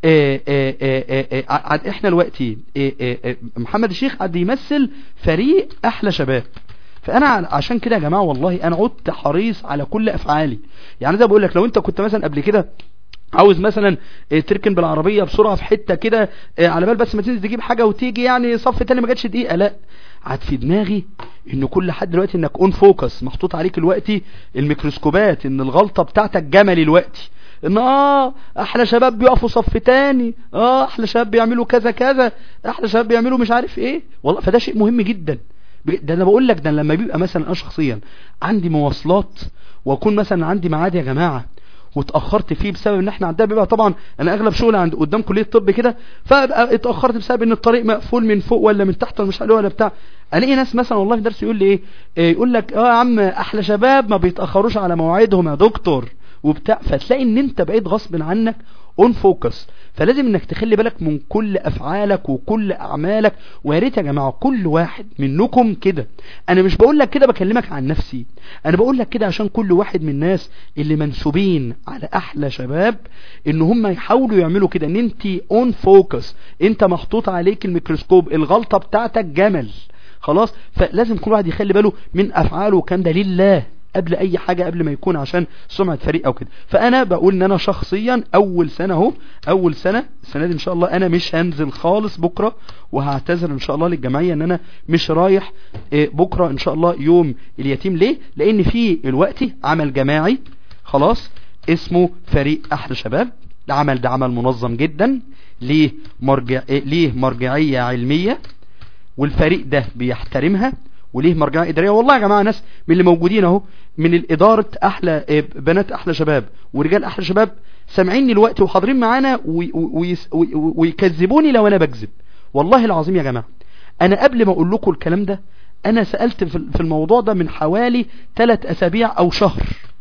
عاد احنا دلوقتي محمد الشيخ عاد يمثل فريق احلى شباب. فانا عشان كده يا جماعه والله انا عدت حريص على كل افعالي. يعني زي بقول لك، لو انت كنت مثلا قبل كده عاوز مثلا تركن بالعربية بسرعة في حتة كده على بال بس ما تنزل تجيب حاجة وتيجي يعني صف تاني ما جاتش دقيقة، لا عاد في دماغي ان كل حد دلوقتي انك اون فوكس محطوط عليك دلوقتي الميكروسكوبات، ان الغلطة بتاعتك جملي دلوقتي، ان احلى شباب بيقفوا صف تاني، احلى شباب بيعملوا كذا كذا، احلى شباب بيعملوا مش عارف ايه. والله فده شيء مهم جدا. ده انا بقول لك، ده لما بيبقى مثلا انا شخصيا عندي مواصلات واكون مثلا عندي ميعاد يا جماعة واتأخرت فيه بسبب ان احنا عندنا بيبقى طبعا انا اغلب شغلي عند قدام كلية الطب كده، فابقى اتأخرت بسبب ان الطريق مقفول من فوق ولا من تحت ولا مش عارف ولا بتاع. الاقي ناس مثلا والله في درس يقول لي ايه يقول لك يا عم احلى شباب ما بيتأخروش على مواعيدهم يا دكتور وبتاع. فتلاقي ان انت بقيت غصب عنك اون فوكس. فلازم انك تخلي بالك من كل افعالك وكل اعمالك. ويا ريت يا جماعه كل واحد منكم كده، انا مش بقول لك كده بكلمك عن نفسي، انا بقول لك كده عشان كل واحد من الناس اللي منسوبين على احلى شباب ان هم يحاولوا يعملوا كده، ان انت اون فوكس، انت محطوط عليك الميكروسكوب، الغلطه بتاعتك جمل خلاص. فلازم كل واحد يخلي باله من افعاله، وكان ده لله قبل اي حاجة، قبل ما يكون عشان سمعة فريق او كده. فانا بقول ان انا شخصيا اول سنة اهو، اول سنة السنة دي ان شاء الله انا مش هنزل خالص بكرة، وهعتذر ان شاء الله للجمعية ان انا مش رايح بكرة ان شاء الله يوم اليتيم. ليه؟ لان في الوقت عمل جماعي خلاص اسمه فريق احلى شباب. العمل ده عمل منظم جدا، ليه مرجعية علمية، والفريق ده بيحترمها، وليه مرجعية إدارية. والله يا جماعة ناس من اللي موجودين اهو من الإدارة أحلى بنات أحلى شباب ورجال أحلى شباب سامعيني الوقت وحاضرين معانا ويكذبوني لو أنا بكذب. والله العظيم يا جماعة أنا قبل ما أقول لكم الكلام ده أنا سألت في الموضوع ده من حوالي 3 أسابيع أو شهر،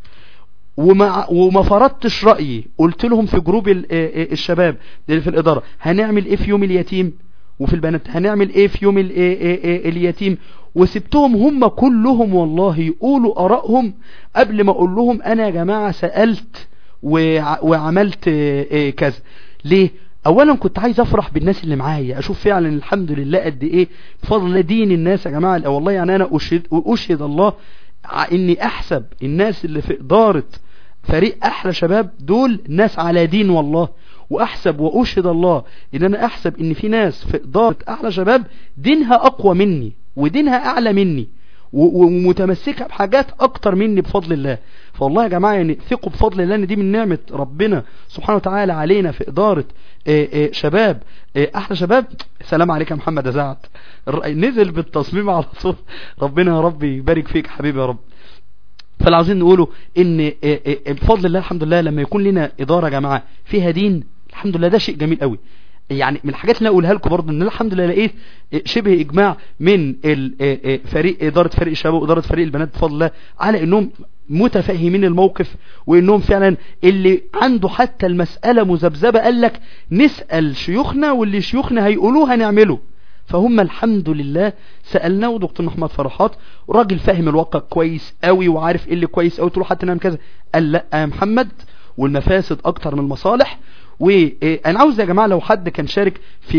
وما فرضتش رأيي. قلت لهم في جروب الشباب اللي في الإدارة هنعمل إيه في يوم اليتيم، وفي البنات هنعمل إيه في يوم اليتيم، وسبتهم هم كلهم والله يقولوا آرائهم قبل ما اقول لهم انا يا جماعة سألت وعملت كذا. ليه؟ اولا كنت عايز افرح بالناس اللي معايا، اشوف فعلا الحمد لله قد ايه بفضل الله دين الناس يا جماعة. والله يعني انا اشهد الله اني احسب الناس اللي في ادارة فريق احلى شباب دول ناس على دين والله، واحسب واشهد الله ان انا احسب ان في ناس في ادارة احلى شباب دينها اقوى مني ودينها اعلى مني. ومتمسكة بحاجات اكتر مني بفضل الله. فوالله يا جماعة يعني ثقوا بفضل الله ان دي من نعمة ربنا سبحانه وتعالى علينا في ادارة شباب احلى شباب. سلام عليك يا محمد ازعت نزل بالتصميم على طول. ربنا يا رب يبارك فيك حبيبي يا رب. فاللي عاوزين نقوله ان بفضل الله الحمد لله لما يكون لنا ادارة يا جماعة فيها دين الحمد لله ده شيء جميل قوي. يعني من الحاجات اللي اقولها لكم برضه ان الحمد لله لقيت شبه اجماع من فريق اداره فريق الشباب واداره فريق البنات بفضل الله على انهم متفاهمين الموقف، وانهم فعلا اللي عنده حتى المسألة مذبذبة قال لك نسأل شيوخنا واللي شيوخنا هيقولوه هنعمله. فهم الحمد لله سألناه دكتور محمد فرحات راجل فاهم الواقع كويس قوي وعارف ايه اللي كويس قوي، قلت له حتى نعمل كذا قال لا يا محمد والمفاسد اكتر من المصالح. وانا عاوز يا جماعة لو حد كان شارك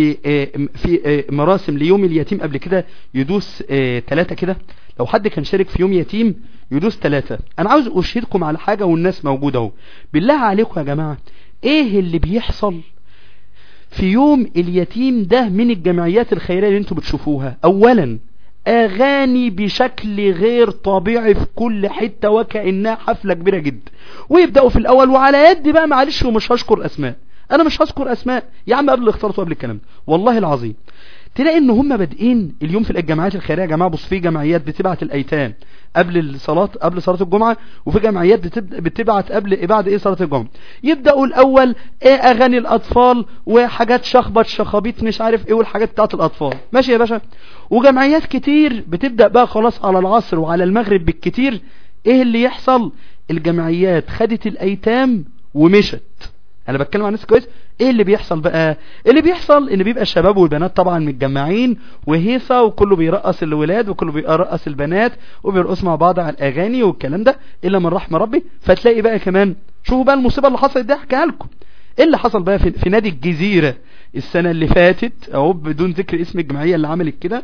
في مراسم ليوم اليتيم قبل كده يدوس 3 كده، لو حد كان شارك في يوم يتيم يدوس 3. انا عاوز اشهدكم على حاجة والناس موجودة اهو. بالله عليكم يا جماعة ايه اللي بيحصل في يوم اليتيم ده من الجمعيات الخيرية اللي انتوا بتشوفوها؟ اولا اغاني بشكل غير طبيعي في كل حتة وكأنها حفلة كبيرة جدا، ويبدأوا في الاول وعلى يد بقى معلش ومش هشكر اسماء، انا مش هذكر اسماء يا عم قبل الاختلاط وقبل الكلام والله العظيم. تلاقي ان هم بادئين اليوم في الجمعيات الخيريه يا جماعه. بص في جمعيات بتبعت الايتام قبل صلاه الجمعه، وفي جمعيات بتبعت بعد صلاه الجمعه. يبداوا الاول اغاني الاطفال وحاجات شخبط شخابيط مش عارف ايه والحاجات بتاعت الاطفال ماشي يا باشا. وجمعيات كتير بتبدا بقى خلاص على العصر وعلى المغرب بالكتير ايه اللي يحصل؟ الجمعيات خدت الايتام ومشت. انا بتكلم عن ناس كويس. ايه اللي بيحصل بقى؟ اللي بيحصل ان بيبقى الشباب والبنات طبعا متجمعين وهيصه وكله بيرقص الولاد وكله بيرقص البنات وبيرقصوا مع بعض على الاغاني والكلام ده الا من رحم ربي. فتلاقي بقى كمان شوفوا بقى المصيبه اللي حصلت دي احكيها لكم. ايه اللي حصل بقى في نادي الجزيره السنه اللي فاتت اهو بدون ذكر اسم الجمعيه اللي عملت كده؟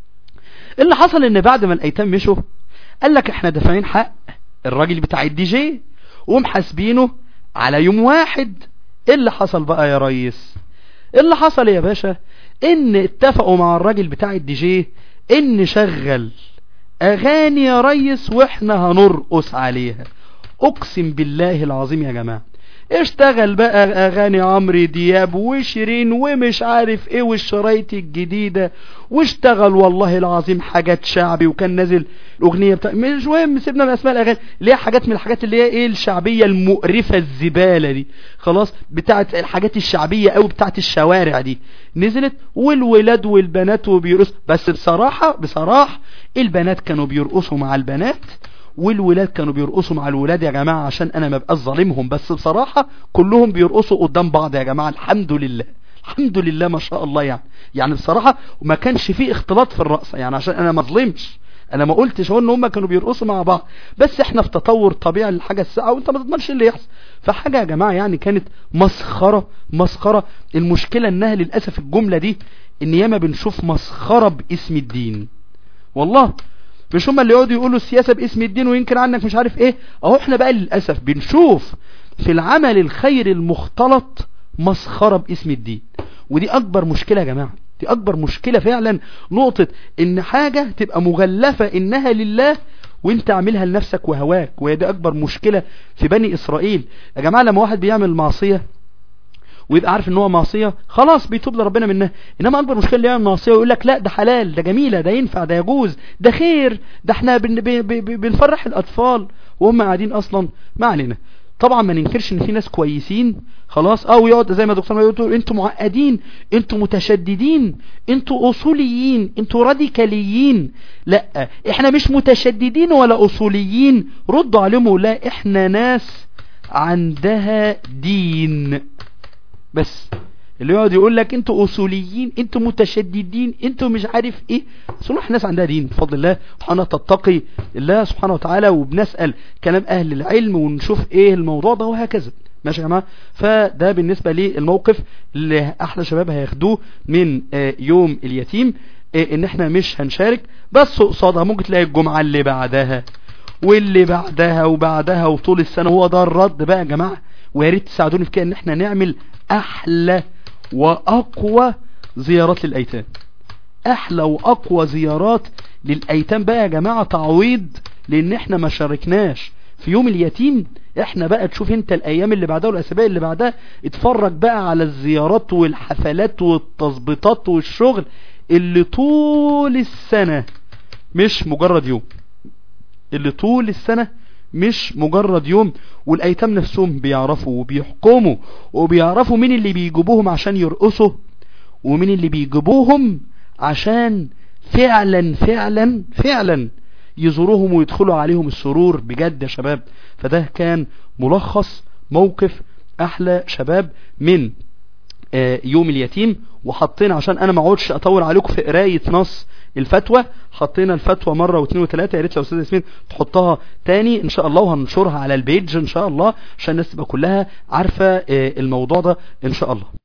اللي حصل ان بعد ما الايتام مشوا قال لك احنا دافعين حق الراجل بتاع الدي جي ومحاسبينه على يوم واحد. ايه اللي حصل بقى يا ريس؟ اللي حصل يا باشا ان اتفقوا مع الراجل بتاع الدي جي ان شغل اغاني يا ريس واحنا هنرقص عليها. اقسم بالله العظيم يا جماعة اشتغل بقى اغاني عمرو دياب وشيرين ومش عارف ايه والشرايط الجديدة، واشتغل والله العظيم حاجات شعبي، وكان نازل الاغنية بتاع مش مهم سيبنا من اسماء الاغاني اللي هي حاجات من الحاجات اللي هي ايه الشعبية المقرفة الزبالة دي خلاص بتاعت الحاجات الشعبية او بتاعت الشوارع دي نزلت، والولاد والبنات وبيرقصوا. بس بصراحة البنات كانوا بيرقصوا مع البنات والولاد كانوا بيرقصوا مع الولاد يا جماعة، عشان انا ما بقاش ظالمهم، بس بصراحة كلهم بيرقصوا قدام بعض يا جماعة. الحمد لله الحمد لله ما شاء الله. يعني بصراحة ما كانش فيه اختلاط في الرقص، يعني عشان انا ما ظلمش، انا ما قلتش هو ان هم كانوا بيرقصوا مع بعض، بس احنا في تطور طبيعي للحاجة الساعة وانت ما تضمنش اللي يحصل. فحاجة يا جماعة يعني كانت مسخرة. المشكلة انها للأسف الجملة دي ان ياما بنشوف مسخرة باسم الدين. والله مش هم اللي يقعدوا يقولوا السياسة باسم الدين وينكر عنك مش عارف ايه، اهو احنا بقى للأسف بنشوف في العمل الخير المختلط مسخرة باسم الدين. ودي اكبر مشكلة يا جماعة، دي اكبر مشكلة فعلا. نقطة ان حاجة تبقى مغلفة انها لله وانت عاملها لنفسك وهواك، وهي دي اكبر مشكلة في بني اسرائيل يا جماعة. لما واحد بيعمل معصية ويبقى عارف ان هو معصية خلاص بيتوب لربنا منها، انما اكبر مشكلة اللي يعمل معصية ويقول لك لا ده حلال ده جميلة ده ينفع ده يجوز ده خير ده احنا بنفرح الاطفال وهم قاعدين اصلا. ما علينا طبعا ما ننكرش ان في ناس كويسين خلاص ويقعد زي ما دكتور ما يقول انتوا معقدين انتوا متشددين انتوا اصوليين انتوا راديكاليين. لا احنا مش متشددين ولا اصوليين، ردوا عليهم لا احنا ناس عندها دين. بس اللي يقعد يقول لك انتوا اصوليين انتوا متشددين انتوا مش عارف ايه، صلح الناس عندها دين بفضل الله سبحانه تتقي الله سبحانه وتعالى، وبنسأل كلام اهل العلم ونشوف ايه الموضوع ده وهكذا. ماشي يا جماعه. فده بالنسبه للموقف اللي احلى شباب هياخدوه من يوم اليتيم، ان احنا مش هنشارك، بس قصادها ممكن تلاقي الجمعه اللي بعدها واللي بعدها وبعدها وطول السنه. هو ده الرد بقى يا جماعه، ويا ريت تساعدوني في كده ان احنا نعمل احلى واقوى زيارات للايتام، احلى واقوى زيارات للايتام بقى يا جماعة تعويض، لان احنا ما شاركناش في يوم اليتيم. احنا بقى تشوف انت الايام اللي بعدها والاسابيع اللي بعدها، اتفرج بقى على الزيارات والحفلات والتظبيطات والشغل اللي طول السنة مش مجرد يوم، اللي طول السنة مش مجرد يوم. والايتام نفسهم بيعرفوا وبيحكموا وبيعرفوا مين اللي بيجيبوهم عشان يرقصوا ومين اللي بيجيبوهم عشان فعلا فعلا فعلا يزوروهم ويدخلوا عليهم السرور بجد يا شباب. فده كان ملخص موقف احلى شباب من يوم اليتيم. وحطينا عشان انا ما اقعدش اطول عليكم في قرايه نص الفتوى، حطينا الفتوى مره واثنين وثلاثه، يا ريت لو استاذ ياسمين تحطها تاني ان شاء الله، وهننشرها على البيج ان شاء الله عشان الناس تبقى كلها عارفه الموضوع ده ان شاء الله.